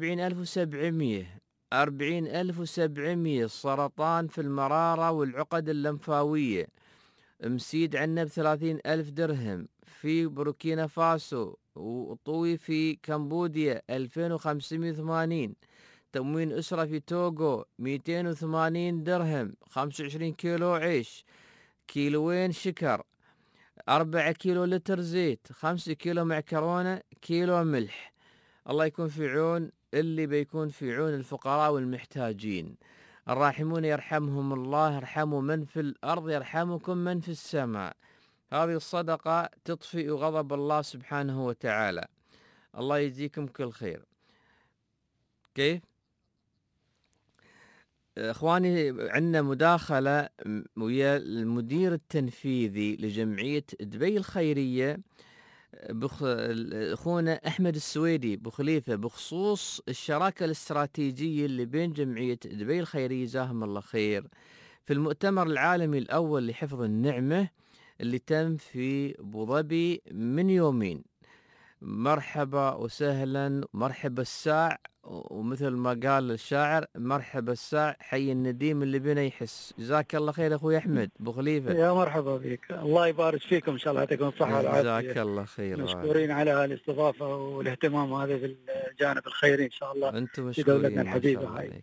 F: 40,700 سرطان في المرارة والعقد اللمفاوية، مسيد عنا ب30,000 درهم. في بوركينا فاسو وطوي في كمبوديا 2580. تموين أسرة في توغو 280 درهم، 25 كيلو عيش، كيلوين شكر، 4 كيلو لتر زيت، 5 كيلو معكرونة، كيلو ملح. الله يكون في عون اللي بيكون في عون الفقراء والمحتاجين. الراحمون يرحمهم الله، ارحموا من في الأرض يرحمكم من في السماء. هذه الصدقة تطفئ غضب الله سبحانه وتعالى. الله يجزيكم كل خير. كيف؟ اخواني، عندنا مداخلة ويا المدير التنفيذي لجمعية دبي الخيرية اخونا احمد السويدي بخليفة، بخصوص الشراكة الاستراتيجية اللي بين جمعية دبي الخيرية جزاهم الله خير في المؤتمر العالمي الاول لحفظ النعمة اللي تم في ابو ظبي من يومين. مرحبا وسهلا، مرحبا الساع، ومثل ما قال الشاعر مرحبا الساع حي النديم اللي بنا يحس. جزاك الله خير اخوي احمد بخليفه.
K: يا مرحبا بك، الله يبارك فيكم، ان شاء الله يعطيكم الصحه والعافيه.
F: جزاك الله خير.
K: مشكورين على الاستضافه والاهتمام هذا في الجانب الخيري ان شاء الله.
F: انتم
K: في دولتنا
F: مشكورين
K: الحبيبه هاي.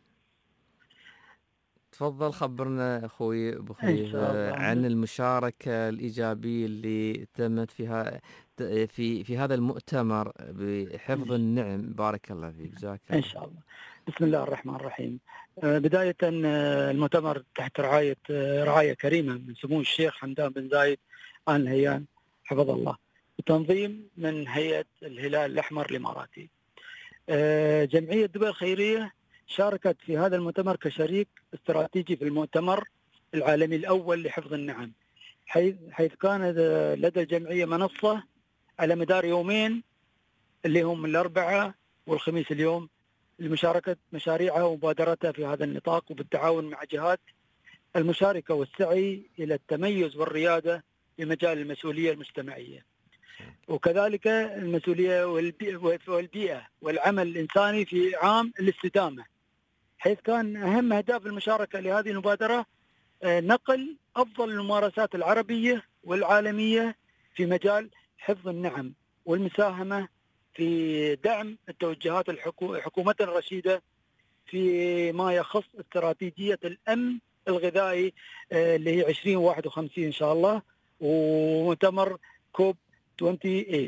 F: تفضل خبرنا اخوي بخليفه عن المشاركه الايجابيه اللي تمت في هذا المؤتمر بحفظ النعم. بارك الله فيك. جزاك الله.
K: ان شاء الله. بسم الله الرحمن الرحيم. بدايه المؤتمر تحت رعايه كريمه من سمو الشيخ حمدان بن زايد آل نهيان حفظه الله، بتنظيم من هيئه الهلال الاحمر الاماراتي. جمعيه دبي الخيريه شاركت في هذا المؤتمر كشريك استراتيجي في المؤتمر العالمي الأول لحفظ النعم، حيث كان لدى الجمعية منصة على مدار يومين اللي هم الأربعاء والخميس اليوم لمشاركة مشاريعها ومبادرتها في هذا النطاق، وبالتعاون مع جهات المشاركة والسعي إلى التميز والريادة في مجال المسؤولية المجتمعية، وكذلك المسؤولية والبيئة والعمل الإنساني في عام الاستدامة، حيث كان أهم أهداف المشاركة لهذه المبادرة نقل أفضل الممارسات العربية والعالمية في مجال حفظ النعم والمساهمة في دعم التوجهات الحكومة الرشيدة في ما يخص استراتيجية الأمن الغذائي اللي هي 2051 إن شاء الله، ومؤتمر كوب 28.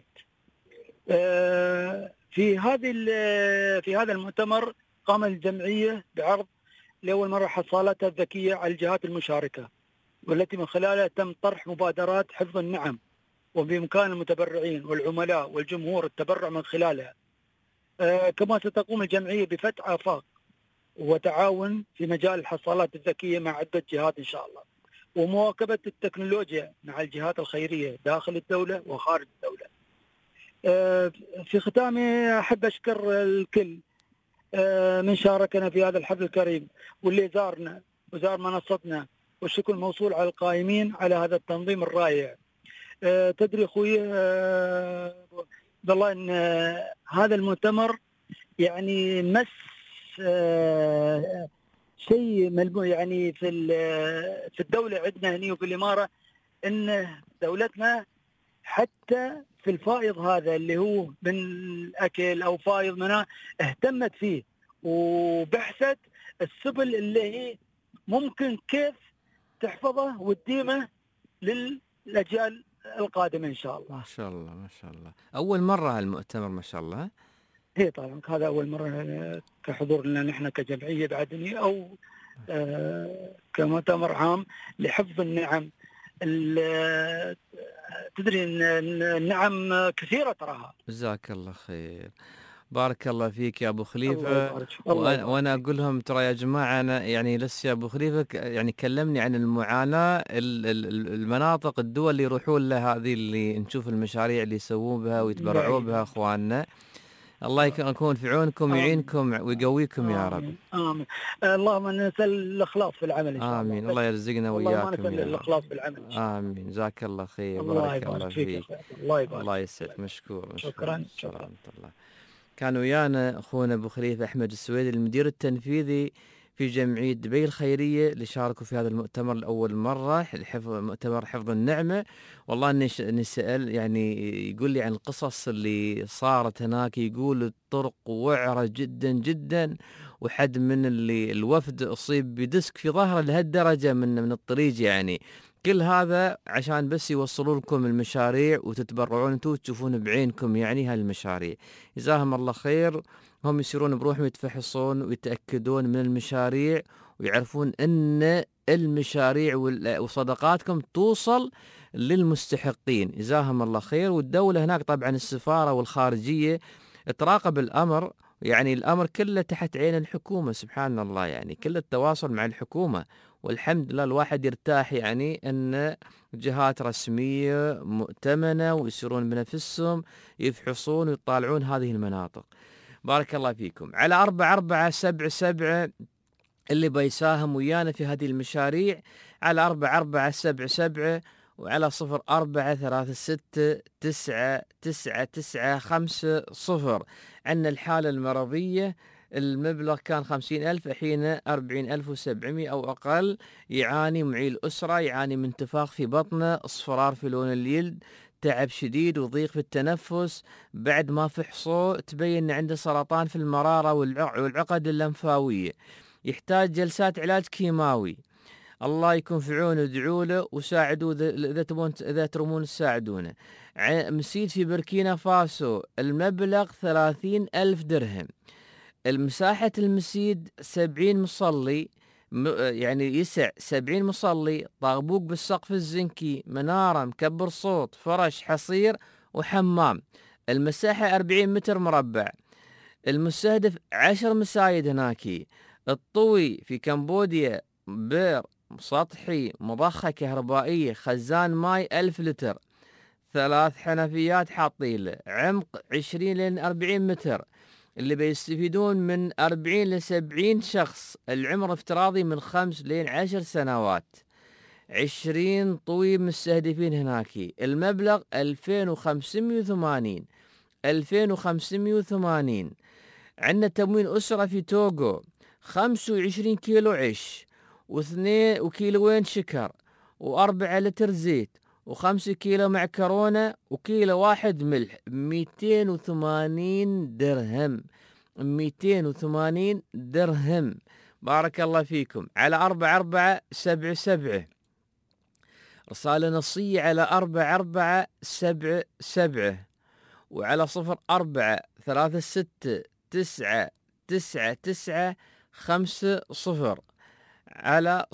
K: في هذا المؤتمر قامت الجمعية بعرض لأول مرة حصالاتها الذكية على الجهات المشاركة، والتي من خلالها تم طرح مبادرات حفظ النعم، وبإمكان المتبرعين والعملاء والجمهور التبرع من خلالها. كما ستقوم الجمعية بفتح آفاق وتعاون في مجال الحصالات الذكية مع عدة جهات إن شاء الله، ومواكبة التكنولوجيا مع الجهات الخيرية داخل الدولة وخارج الدولة. في ختامي أحب أشكر الكل من شاركنا في هذا الحفل الكريم، واللي زارنا وزار منصتنا، والشكر موصول على القائمين على هذا التنظيم الرائع. تدري أخوي والله أن هذا المؤتمر يعني مس شيء ملموس يعني في الدولة عندنا هنا وفي الإمارة، أن دولتنا حتى في الفائض هذا اللي هو من الأكل أو فائض منه اهتمت فيه، وبحثت السبل اللي هي ممكن كيف تحفظه وتديمه للأجيال القادمة إن شاء الله.
F: ما شاء الله ما شاء الله. أول مرة هالمؤتمر ما شاء الله.
K: هي طبعا هذا أول مرة كحضور لنا نحن كجمعية بعدنية أو كمؤتمر عام لحفظ النعم. تدري ان النعم كثيرة تراها.
F: جزاك الله خير. بارك الله فيك يا ابو
K: الله
F: خليفه.
K: يبارك فيك. الله يبارك
F: وانا اقول لهم ترى يا جماعه انا يعني لسه يا ابو خليفه يعني كلمني عن المعاناه المناطق الدول اللي يروحون لها هذه اللي نشوف المشاريع اللي يسوون بها ويتبرعوا بها اخواننا. الله يكون في عونكم ويعينكم ويقويكم يا رب.
K: آمين. اللهم نسأل الإخلاص في العمل إن شاء الله.
F: آمين. الله يرزقنا
K: اللهم
F: وإياكم
K: نسأل
F: يا رب.
K: الإخلاص في العمل إن شاء الله.
F: آمين. جزاك الله خير.
K: الله
F: بارك الله
K: يبارك فيك يا
F: فيك.
K: أخوي. الله يبارك.
F: الله يسعدك. مشكور.
K: شكرا.
F: سلامة الله. كان ويانا أخونا أبو خليفة أحمد السويدي المدير التنفيذي في جمعية دبي الخيرية اللي شاركوا في هذا المؤتمر لأول مرة، مؤتمر حفظ النعمة. والله نسأل يعني يقول لي عن القصص اللي صارت هناك. يقول الطرق وعرة جدا جدا، وحد من اللي الوفد أصيب بدسك في ظهره لهالدرجة من الطريق. يعني كل هذا عشان بس يوصلوا لكم المشاريع وتتبرعون انتم وتشوفون بعينكم يعني هالمشاريع. جزاهم الله خير. هم يسيرون بروحهم يتفحصون ويتأكدون من المشاريع ويعرفون ان المشاريع وصدقاتكم توصل للمستحقين. جزاهم الله خير. والدولة هناك طبعا السفارة والخارجية تراقب الأمر. يعني الأمر كله تحت عين الحكومة سبحان الله. يعني كل التواصل مع الحكومة، والحمد لله الواحد يرتاح يعني أن جهات رسمية مؤتمنة ويسيرون بنفسهم يفحصون ويطالعون هذه المناطق. بارك الله فيكم. على 4477 اللي بيساهم ويانا في هذه المشاريع، على 4477 وعلى 0436999950. عندنا الحالة المرضية المبلغ كان 50,000 الحين 40,700 أو أقل. يعاني معيل أسرة، يعاني من انتفاخ في بطنه، اصفرار في لون الجلد، تعب شديد وضيق في التنفس. بعد ما فحصوه تبين أن عنده سرطان في المرارة والعقد اللمفاوية. يحتاج جلسات علاج كيماوي. الله يكون في عونه. ادعوا له وساعدوه إذا ترمون تساعدونه. مسيد في بركينا فاسو المبلغ 30,000 درهم. المساحة المسيد 70 مصلي، يعني يسع 70 مصلي، طاقبوق بالسقف الزنكي، منارة، مكبر صوت، فرش، حصير وحمام. المساحة 40 متر مربع. المستهدف 10 مسايد هناكي. الطوي في كمبوديا، بير سطحي، مضخة كهربائية، خزان ماي 1000 لتر، 3 حنفيات حاطين له، عمق 20 لين 40 متر. اللي بيستفيدون من 40 ل 70 شخص. العمر افتراضي من 5 لين 10 سنوات. 20 طويب مستهدفين هناكي. المبلغ 2580. 2580. عندنا تموين أسرة في توغو 25 كيلو عيش و2 وكيلوين شكر و4 لتر زيت و5 كيلو معكرونة وكيلو واحد ملح. 280 درهم. 280 درهم. بارك الله فيكم. على 4477 رسالة نصية على 4477 وعلى 0436999950 على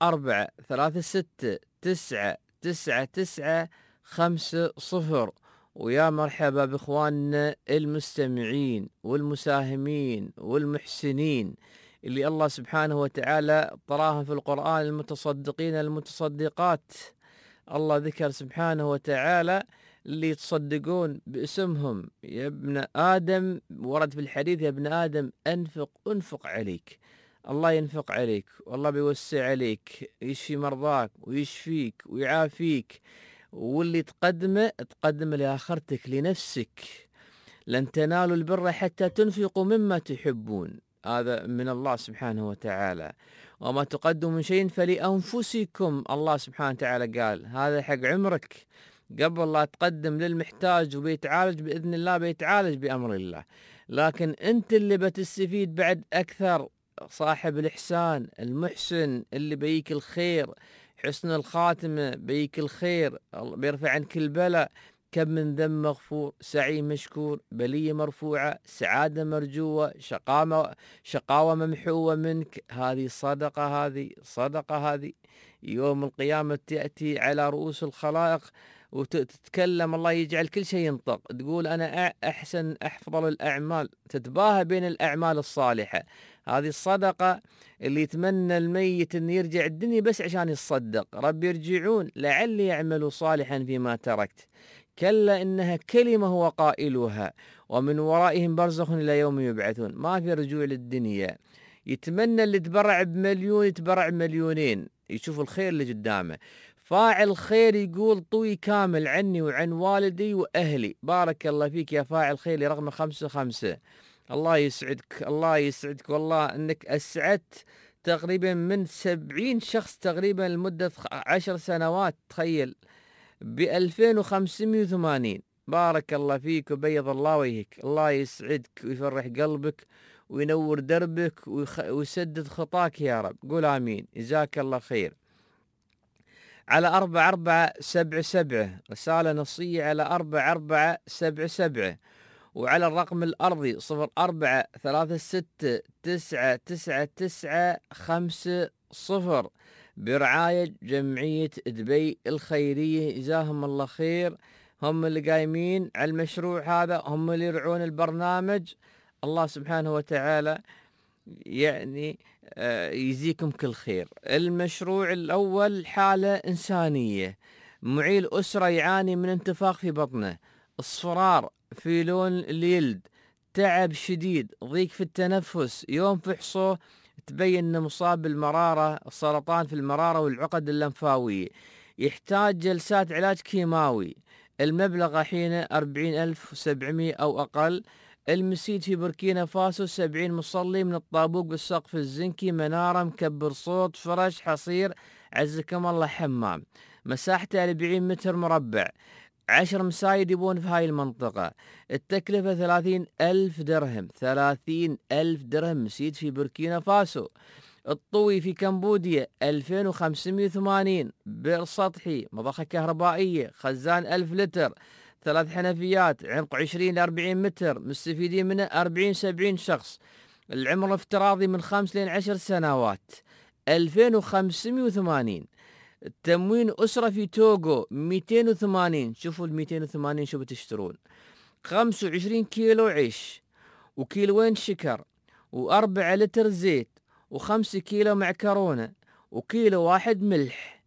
F: 0436999950. ويا مرحبا بإخواننا المستمعين والمساهمين والمحسنين اللي الله سبحانه وتعالى طراهم في القرآن، المتصدقين المتصدقات. الله ذكر سبحانه وتعالى اللي يتصدقون باسمهم. يا ابن آدم، ورد في الحديث يا ابن آدم أنفق عليك. الله ينفق عليك والله بيوسع عليك، يشفي مرضاك ويشفيك ويعافيك. واللي تقدمه لآخرتك لنفسك. لن تنالوا البر حتى تنفقوا مما تحبون. هذا من الله سبحانه وتعالى. وما تقدموا من شيء فلأنفسكم. الله سبحانه وتعالى قال هذا حق عمرك. قبل لا تقدم للمحتاج وبيتعالج بإذن الله، بيتعالج بأمر الله. لكن أنت اللي بتستفيد بعد أكثر. صاحب الإحسان المحسن اللي بيك الخير حسن الخاتمة، بيك الخير، بيرفع عنك البلاء، كم من ذنب مغفور، سعي مشكور، بلية مرفوعة، سعادة مرجوة، شقاوة ممحوة منك. هذه صدقة، هذه صدقة، هذه يوم القيامة تأتي على رؤوس الخلائق وتتكلم، الله يجعل كل شيء ينطق، تقول أنا أحسن أفضل الأعمال، تتباهى بين الأعمال الصالحة. هذه الصدقة اللي يتمنى الميت أن يرجع الدنيا بس عشان يتصدق، رب يرجعون لعلي يعملوا صالحا فيما تركت، كلا إنها كلمة هو قائلها ومن ورائهم برزخ إلى يوم يبعثون. ما في رجوع للدنيا. يتمنى اللي يتبرع بمليون يتبرع بمليونين، يشوف الخير اللي قدامه. فاعل خير يقول طوي كامل عني وعن والدي وأهلي. بارك الله فيك يا فاعل خير رقم 55. الله يسعدك، الله يسعدك، والله أنك أسعدت تقريبا من 70 شخص تقريبا لمدة 10 سنوات، تخيل، ب2580. بارك الله فيك وبيض الله وجهك، الله يسعدك ويفرح قلبك وينور دربك ويسدد خطاك يا رب. قول آمين. جزاك الله خير. على 4477 رسالة نصية على 4477، وعلى الرقم الأرضي 0436999950 برعاية جمعية دبي الخيرية. جزاهم الله خير، هم اللي قايمين على المشروع هذا، هم اللي يرعون البرنامج. الله سبحانه وتعالى يعني يجزيكم كل خير. المشروع الأول حالة إنسانية، معيل أسرة يعاني من انتفاخ في بطنه، اصفرار في لون الجلد، تعب شديد، ضيق في التنفس، يوم فحصه تبين انه مصاب بالمرارة، السرطان في المرارة والعقد اللمفاوية، يحتاج جلسات علاج كيماوي. المبلغ حين 40,700 أو أقل. المسيد في بوركينا فاسو 70 مصلي من الطابوق بالسقف الزنكي، منارة، مكبر صوت، فرش، حصير، عزكم الله، حمام، مساحته 40 متر مربع، 10 مسايد يبون في هاي المنطقة. التكلفة 30,000 درهم، 30,000 درهم. مسيد في بوركينا فاسو. الطوي في كمبوديا 2580، بئر سطحي، مضخة كهربائية، خزان 1000 لتر، 3 حنفيات، عمق 20 ل 40 متر، مستفيدين منه 40-70 شخص، العمر الافتراضي من 5 ل 10 سنوات، 2580. تموين أسرة في توغو 280. شوفوا 280 شو بتشترون. 25 كيلو عيش، وكيلوين شكر، و4 لتر زيت، و5 كيلو معكرونة، وكيلو واحد ملح.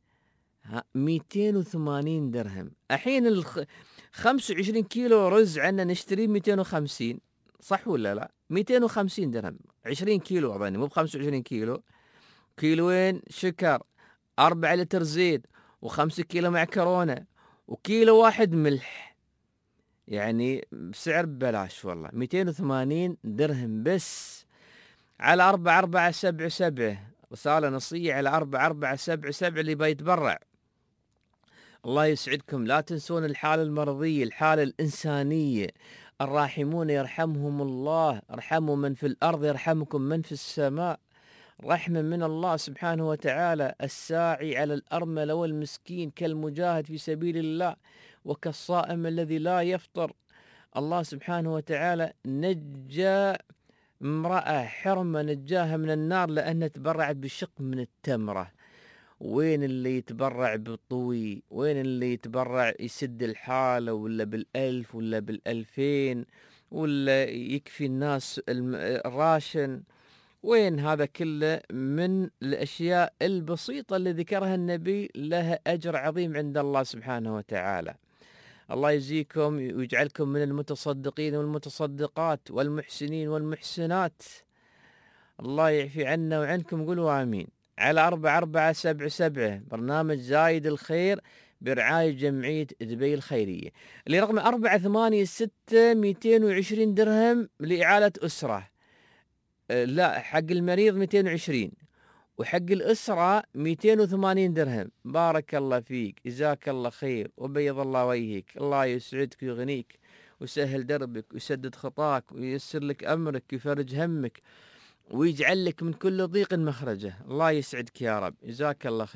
F: 280 درهم. الحين 25 كيلو رز عنا نشتري 250، صح ولا لا؟ 250 درهم. 20 كيلو أظن، مو ب 25 كيلو. كيلوين شكر، 4 لتر زيت، و5 كيلو معكرونة، وكيلو واحد ملح. يعني بسعر ببلاش والله، 280 درهم بس. على 4477 رسالة نصية على 4477 اللي بيتبرع. الله يسعدكم. لا تنسون الحالة المرضية، الحالة الإنسانية. الراحمون يرحمهم الله، ارحموا من في الأرض يرحمكم من في السماء. رحمة من الله سبحانه وتعالى. الساعي على الأرملة والمسكين كالمجاهد في سبيل الله وكالصائم الذي لا يفطر. الله سبحانه وتعالى نجى امرأة حرمة، نجاها من النار لأنها تبرعت بشق من التمرة. وين اللي يتبرع بالطوي؟ وين اللي يتبرع يسد الحالة، ولا بال1000 ولا بال2000، ولا يكفي الناس الراشن؟ وين هذا كله من الأشياء البسيطة اللي ذكرها النبي، لها أجر عظيم عند الله سبحانه وتعالى. الله يجزيكم ويجعلكم من المتصدقين والمتصدقات والمحسنين والمحسنات. الله يعفي عنا وعنكم، قولوا آمين. على 4477 برنامج زايد الخير برعاية جمعية دبي الخيرية، اللي رقم 486 220 درهم لإعالة أسرة. لا، حق المريض 220، وحق الأسرة 280 درهم. بارك الله فيك، جزاك الله خير وبيض الله وجهك. الله يسعدك ويغنيك ويسهل دربك ويسدد خطاك وييسر لك أمرك ويفرج همك ويجعل لك من كل ضيق مخرجه. الله يسعدك يا رب، جزاك الله خير.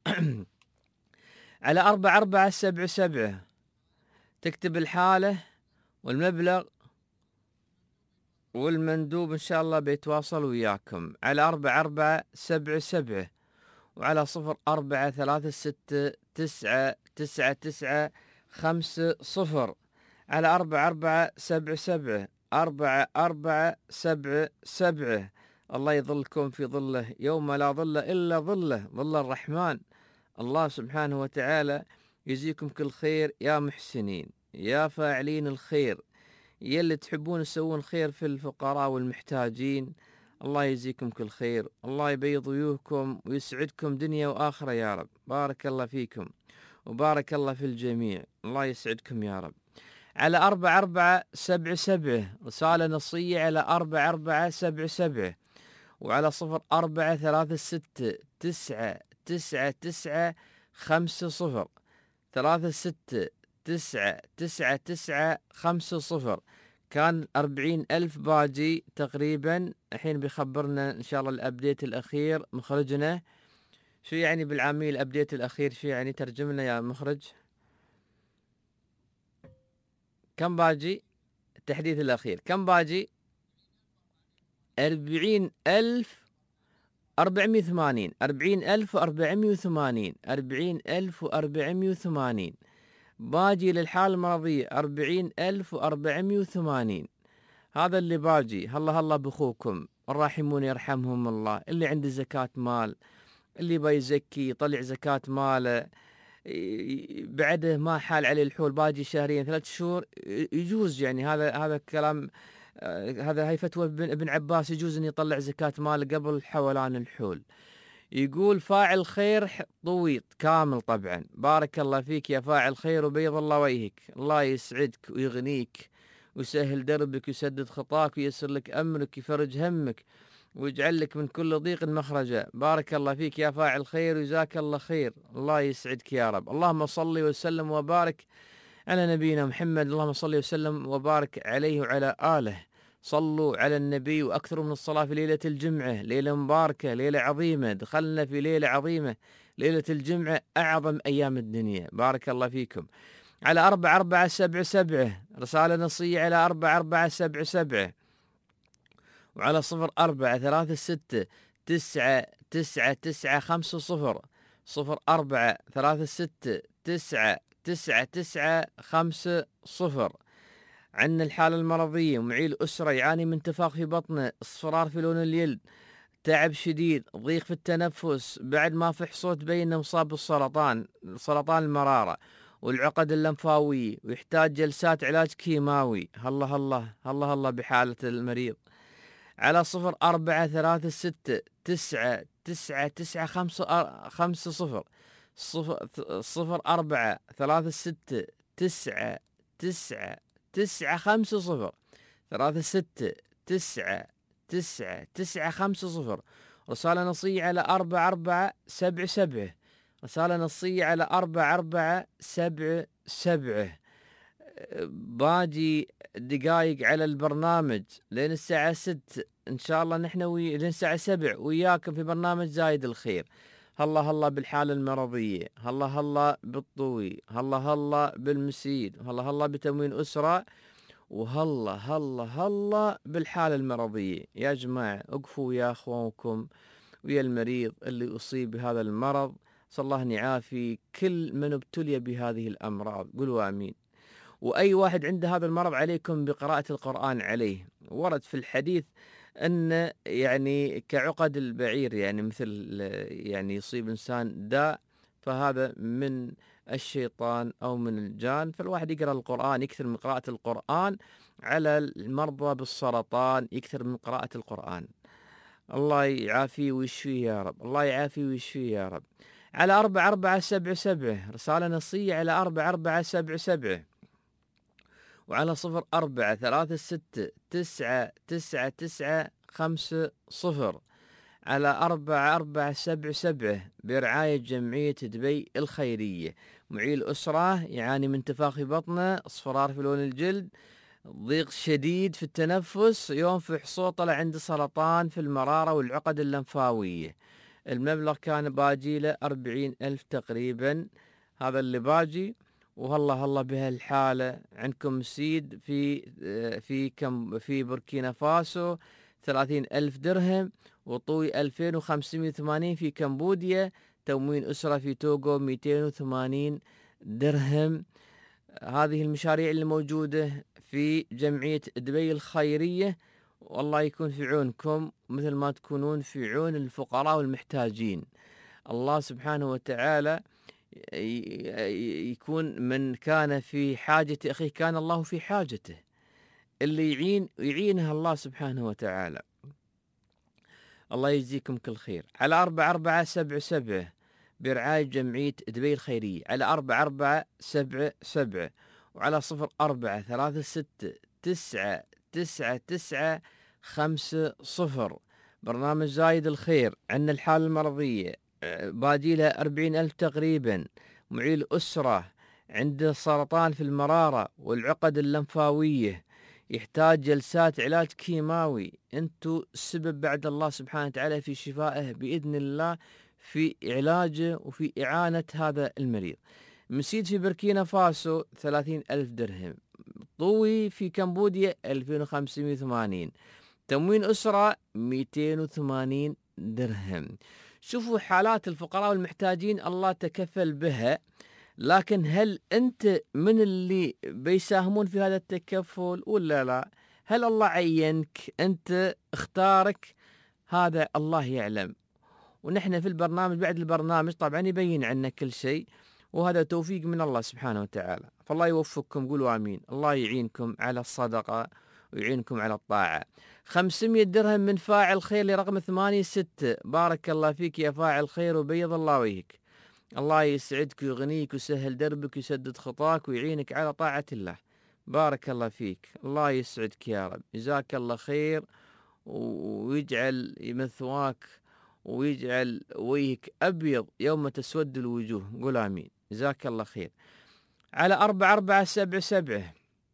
F: على 4477 تكتب الحالة والمبلغ والمندوب إن شاء الله بيتواصل وياكم على 4477 وعلى 0436999950 على 4477 4477. الله يظلكم في ظله يوم لا ظل إلا ظله، ظل الرحمن. الله سبحانه وتعالى يجزيكم كل خير يا محسنين، يا فاعلين الخير، يلي تحبون تسوون خير في الفقراء والمحتاجين. الله يجزيكم كل خير، الله يبيض وجوهكم ويسعدكم دنيا وآخرة يا رب. بارك الله فيكم وبارك الله في الجميع، الله يسعدكم يا رب. على 4477 رسالة نصية على 4477 وعلى 0436999950 36999950. كان 40,000 باجي تقريبا. الحين بيخبرنا إن شاء الله الأبديت الأخير مخرجنا. شو يعني بالعامية الأبديت الأخير؟ شو يعني؟ ترجم لنا يا مخرج. كم باجي التحديث الأخير؟ كم باجي؟ 40,480 40,480 باجي للحالة المرضية 40,480. هذا اللي باجي. هلا بأخوكم الراحمون يرحمهم الله. اللي عنده زكاة مال، اللي بيزكي يطلع زكاة ماله، بعده ما حال عليه الحول، باجي شهرين 3 شهور يجوز. يعني هذا كلام، هاي فتوى ابن عباس، يجوز ان يطلع زكاة ماله قبل حولان الحول. يقول فاعل خير طويط كامل طبعا. بارك الله فيك يا فاعل خير وبيض الله وجهك. الله يسعدك ويغنيك ويسهل دربك ويسدد خطاك وييسر لك أمرك ويفرج همك ويجعل لك من كل ضيق مخرجا. بارك الله فيك يا فاعل خير وجزاك الله خير. الله يسعدك يا رب. اللهم صل وسلم وبارك على نبينا محمد. اللهم صل وسلم وبارك عليه وعلى آله. صلوا على النبي وأكثروا من الصلاة في ليلة الجمعة. ليلة مباركة، ليلة عظيمة، دخلنا في ليلة عظيمة، ليلة الجمعة أعظم أيام الدنيا. بارك الله فيكم. على 4477 رسالة نصية على 4477 وعلى 0436999950 0436999950. عندنا الحالة المرضية، معيل أسرة يعاني من انتفاخ في بطنه، اصفرار في لون الجلد، تعب شديد، ضيق في التنفس، بعد ما فح صوت بين مصاب بالسرطان، سرطان المرارة والعقد اللمفاوية، ويحتاج جلسات علاج كيماوي. الله بحالة المريض. على 0436999950 0436999950 36999950. رسالة نصية على 4477 رسالة نصية على 4477. باجي دقايق على البرنامج لين الساعة 6 إن شاء الله. نحن لين الساعة 7 وياكم في برنامج زايد الخير. هلا بالحالة المرضية، هلا بالطوي، هلا بالمسيد، هلا بتموين أسرة، وهلا بالحالة المرضية. يا جماعة اقفوا ويا أخوانكم ويا المريض اللي أصيب بهذا المرض. صلى الله أن يعافي كل من ابتلي بهذه الأمراض. قولوا آمين. وأي واحد عنده هذا المرض عليكم بقراءة القرآن عليه. ورد في الحديث أن يعني كعقد البعير، يعني مثل يعني يصيب إنسان داء، فهذا من الشيطان أو من الجان. فالواحد يقرأ القرآن، يكثر من قراءة القرآن على المرضى بالسرطان، يكثر من قراءة القرآن. الله يعافيه ويشفيه يا رب. الله يعافيه ويشفيه يا رب. على 4477 رسالة نصية على 4477 وعلى 0436999950 على 4477 برعاية جمعية دبي الخيرية. معيل أسرة يعاني من انتفاخ في بطنه، اصفرار في لون الجلد، ضيق شديد في التنفس، ينفح صوته عنده سرطان في المرارة والعقد اللمفاوية. المبلغ كان باجي له 40,000 تقريبا، هذا اللي باجي. وهلا بهالحالة عندكم سيد في بوركينا فاسو 30,000 درهم، وطوي 2580 في كمبوديا، تموين أسرة في توغو 280 درهم. هذه المشاريع اللي موجودة في جمعية دبي الخيرية، والله يكون في عونكم مثل ما تكونون في عون الفقراء والمحتاجين. الله سبحانه وتعالى يكون من كان في حاجة أخيه كان الله في حاجته، اللي يعينها الله سبحانه وتعالى. الله يجزيكم كل خير. على 4477 برعاية جمعية دبي الخيرية، على 4477، وعلى 0436999950. برنامج زايد الخير. عندنا الحالة المرضية باجي لها 40,000 تقريبا، معيل أسرة عنده سرطان في المرارة والعقد اللمفاوية، يحتاج جلسات علاج كيماوي. انتو السبب بعد الله سبحانه وتعالى في شفائه بإذن الله، في علاجه وفي إعانة هذا المريض. مسيد في بوركينا فاسو 30,000 درهم، طوي في كمبوديا 2580، تموين أسرة 280 درهم. شوفوا حالات الفقراء والمحتاجين الله تكفل بها، لكن هل أنت من اللي بيساهمون في هذا التكفل ولا لا؟ هل الله عينك؟ أنت اختارك؟ هذا الله يعلم. ونحن في البرنامج بعد البرنامج طبعا يبين عنا كل شيء، وهذا توفيق من الله سبحانه وتعالى. فالله يوفقكم، قولوا آمين. الله يعينكم على الصدقة ويعينكم على الطاعة. 500 درهم من فاعل خير لرقم 86. بارك الله فيك يا فاعل خير وبيض الله وجهك. الله يسعدك ويغنيك ويسهل دربك ويسدد خطاك ويعينك على طاعة الله. بارك الله فيك، الله يسعدك يا رب، جزاك الله خير، ويجعل مثواك ويجعل وجهك أبيض يوم تسود الوجوه. قول آمين. جزاك الله خير. على 4477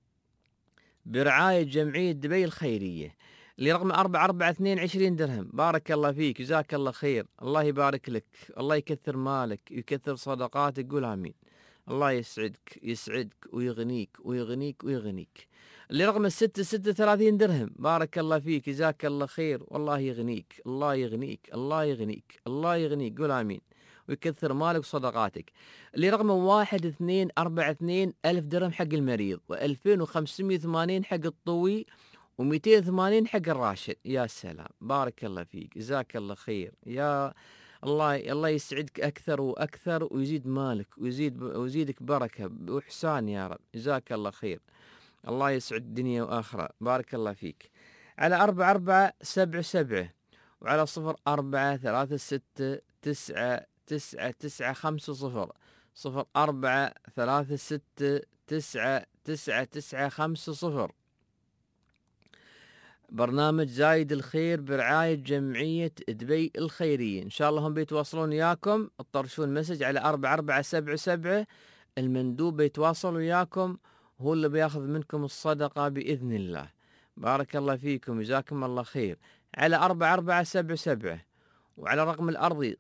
F: برعاية جمعية دبي الخيرية لرقم 4422 درهم. بارك الله فيك، جزاك الله خير، الله يبارك لك، الله يكثر مالك ويكثر صدقاتك. قول آمين. الله يسعدك ويغنيك ويغنيك ويغنيك. لرقم 636 درهم. بارك الله فيك، جزاك الله خير، والله يغنيك، الله يغنيك، الله يغنيك، الله يغنيك. قول آمين. ويكثر مالك وصدقاتك. اللي رقم 1242 ألف درهم حق المريض، و2580 حق الطوي، و280 حق الراشد. يا سلام، بارك الله فيك، جزاك الله خير يا الله. الله يسعدك أكثر وأكثر، ويزيد مالك ويزيدك بركة وإحسان يا رب. جزاك الله خير، الله يسعد الدنيا وآخرة. بارك الله فيك. على 4477 وعلى 0436999950 0436999950. برنامج زايد الخير برعاية جمعية دبي الخيرية. إن شاء الله هم بيتواصلون وياكم، اطرشون مسج على 4477، المندوب بيتواصل وياكم، هو اللي بياخذ منكم الصدقة بإذن الله. بارك الله فيكم، جزاكم الله خير. على 4477 وعلى رقم الأرضي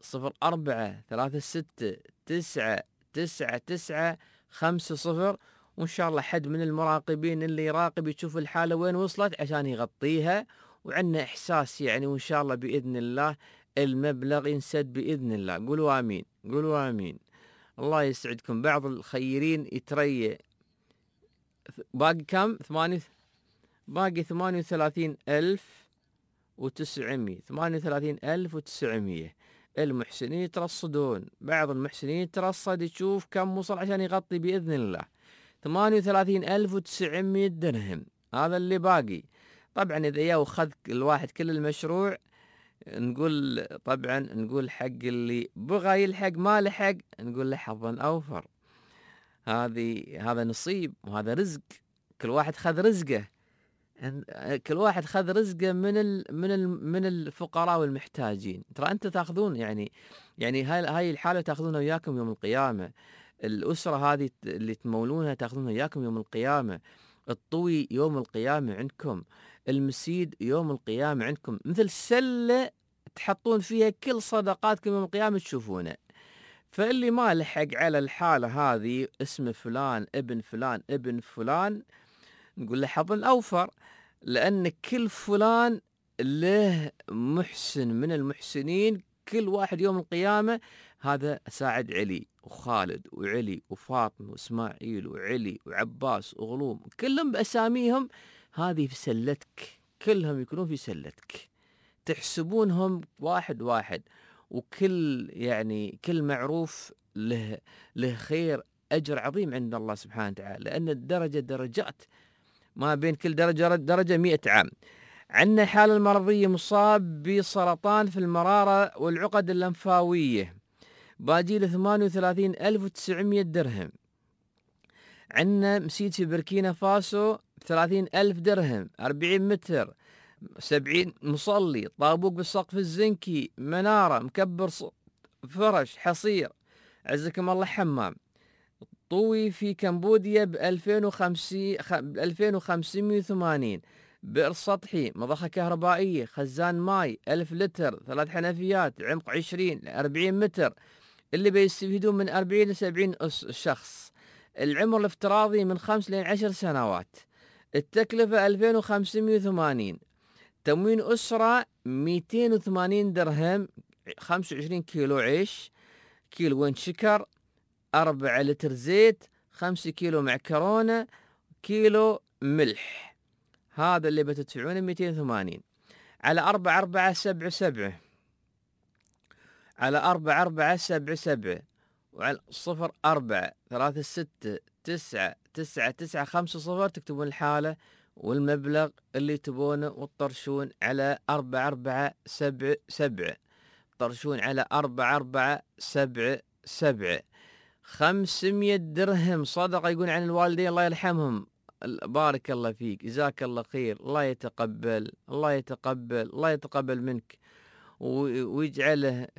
F: 0436999950. وإن شاء الله حد من المراقبين اللي يراقب يشوف الحالة وين وصلت عشان يغطيها، وعندنا إحساس يعني، وإن شاء الله بإذن الله المبلغ ينسد بإذن الله. قولوا آمين، قولوا آمين. الله يسعدكم. بعض الخيرين يتريى باقي كم؟ باقي 38,900. 38,900. المحسنين يترصدون، بعض المحسنين يترصد يشوف كم وصل عشان يغطي بإذن الله. 38,900 درهم، هذا اللي باقي. طبعا إذا يا وخذ الواحد كل المشروع، نقول طبعا نقول حق اللي بغى يلحق ما لحق، نقول له حظا أوفر. هذا نصيب وهذا رزق، كل واحد خذ رزقه، كل واحد خذ رزقه من الفقراء والمحتاجين. ترى أنت تأخذون يعني هاي الحالة تأخذونها وياكم يوم القيامة. الأسرة هذه اللي تمولونها تأخذونها وياكم يوم القيامة. الطوي يوم القيامة عندكم، المسيد يوم القيامة عندكم، مثل سلة تحطون فيها كل صدقاتكم يوم القيامة تشوفونه. فاللي ما لحق على الحالة هذه اسم فلان ابن فلان ابن فلان نقول له حظ أوفر، لأن كل فلان له محسن من المحسنين، كل واحد يوم القيامة هذا ساعد علي وخالد وعلي وفاطمة وإسماعيل وعلي وعباس وغلوم كلهم بأساميهم هذه في سلتك، كلهم يكونون في سلتك، تحسبونهم واحد واحد، وكل يعني كل معروف له خير أجر عظيم عند الله سبحانه وتعالى، لأن الدرجة درجات، ما بين كل درجة 100 عام. عندنا حالة المرضية مصاب بسرطان في المرارة والعقد اللمفاوية، باجي له 38,900 درهم. عندنا مسيد في بركينا فاسو 30,000 درهم، 40 متر، 70 مصلي، طابوق بالسقف الزنكي، منارة، مكبر فرش، حصير، عزكم الله، حمام. طوي في كمبوديا ب2580. بئر سطحي، مضخة كهربائية، خزان ماي 1000 لتر، 3 حنفيات، عمق 20-40 متر، اللي بيستفيدون من 40 ل 70 شخص. العمر الافتراضي من 5 ل 10 سنوات. التكلفة 2580. تموين أسرة 280 درهم، 25 كيلو عيش، كيلوين شكر، 4 لتر زيت، 5 كيلو معكرونة، كيلو ملح. هذا اللي بتدفعونه 280 على 4477 على 4477 وعلى 0436999950 تكتبون الحالة والمبلغ اللي تبونه وتطرشون على 4477. طرشون على 4477. 500 درهم صدقة يقول عن الوالدين الله يرحمهم. بارك الله فيك، جزاك الله خير، الله يتقبل الله يتقبل الله يتقبل منك، ويجعله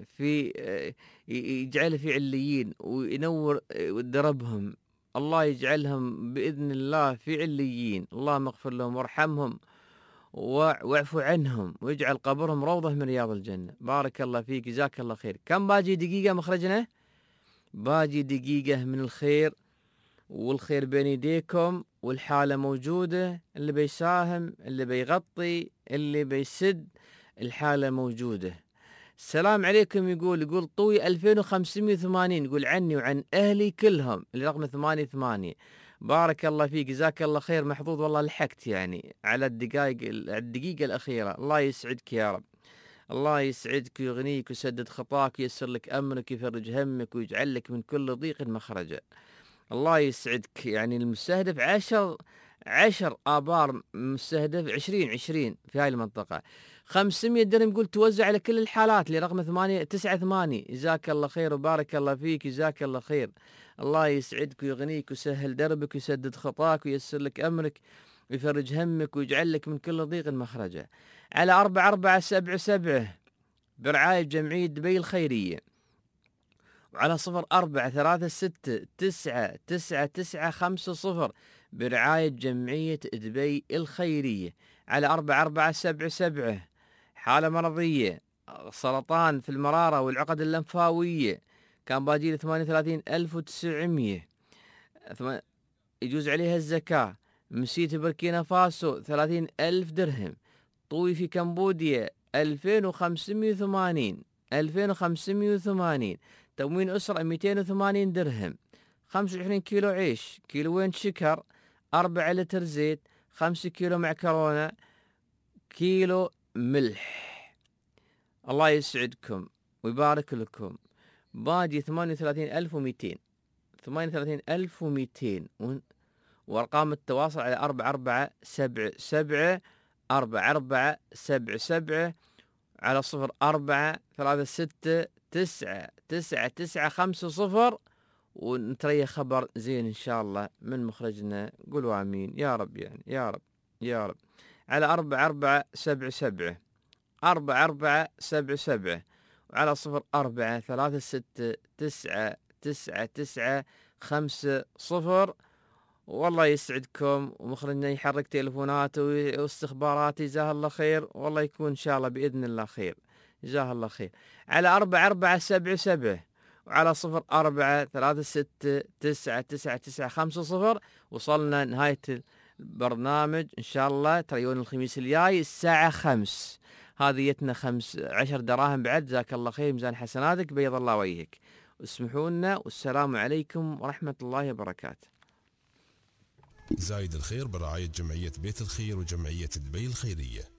F: في عليين، وينور دربهم، الله يجعلهم بإذن الله في عليين. اللهم اغفر لهم وارحمهم واعفو عنهم، ويجعل قبرهم روضة من رياض الجنة. بارك الله فيك، جزاك الله خير. كم باجي دقيقة مخرجنا؟ باجي دقيقة من الخير، والخير بين يديكم، والحالة موجودة، اللي بيساهم، اللي بيغطي، اللي بيسد، الحالة موجودة. السلام عليكم. يقول طوي 2580، يقول عني وعن أهلي كلهم، اللي رقم 88. بارك الله فيك، جزاك الله خير، محظوظ والله، لحقت يعني على الدقيقة الأخيرة. الله يسعدك يا رب، الله يسعدك ويغنيك ويسدد خطاك وييسر لك أمرك ويفرج همك ويجعل لك من كل ضيق مخرجا. الله يسعدك. يعني المستهدف 10 آبار، مستهدف 20 في هاي المنطقة. 500 درهم يقول توزع على كل الحالات اللي رقم 898. جزاك الله خير وبارك الله فيك، جزاك الله خير. الله يسعدك ويغنيك ويسهل دربك ويسدد خطاك وييسر لك أمرك ويفرج همك ويجعل لك من كل ضيق مخرجا. على 4477 برعاية جمعية دبي الخيرية، وعلى 0436999950 برعاية جمعية دبي الخيرية. على 4477 حالة مرضية، سرطان في المرارة والعقد اللمفاوية، كان باجي له 38,900 يجوز عليها الزكاة. مسيت بركينا فاسو 30,000 درهم. طوي في كمبوديا 2580. تموين أسرة 280 درهم. 25 كيلو عيش، كيلوين شكر، 4 لتر زيت، 5 كيلو معكرونة، كيلو ملح. الله يسعدكم ويبارك لكم. باجي 38,200 38,200. وارقام التواصل على 4477 4477 على 0436999950. ونتريا خبر زين إن شاء الله من مخرجنا، قولوا آمين يا رب، يعني يا رب يا رب. على 4477 4477 وعلى 0436999950. والله يسعدكم، ومخرجنا يحرك تليفوناته واستخباراته، جزاه الله خير، والله يكون إن شاء الله بإذن الله خير. جزاه الله خير. على 4477 وعلى 0436399950. وصلنا نهاية البرنامج إن شاء الله. ترى يوم الخميس الجاي الساعة 5 هذه جتنا 10 دراهم بعد. جزاك الله خير، ميزان حسناتك، بيض الله وجهك. اسمحوا لنا، والسلام عليكم ورحمة الله وبركاته.
E: زايد الخير برعاية جمعية بيت الخير وجمعية دبي الخيرية.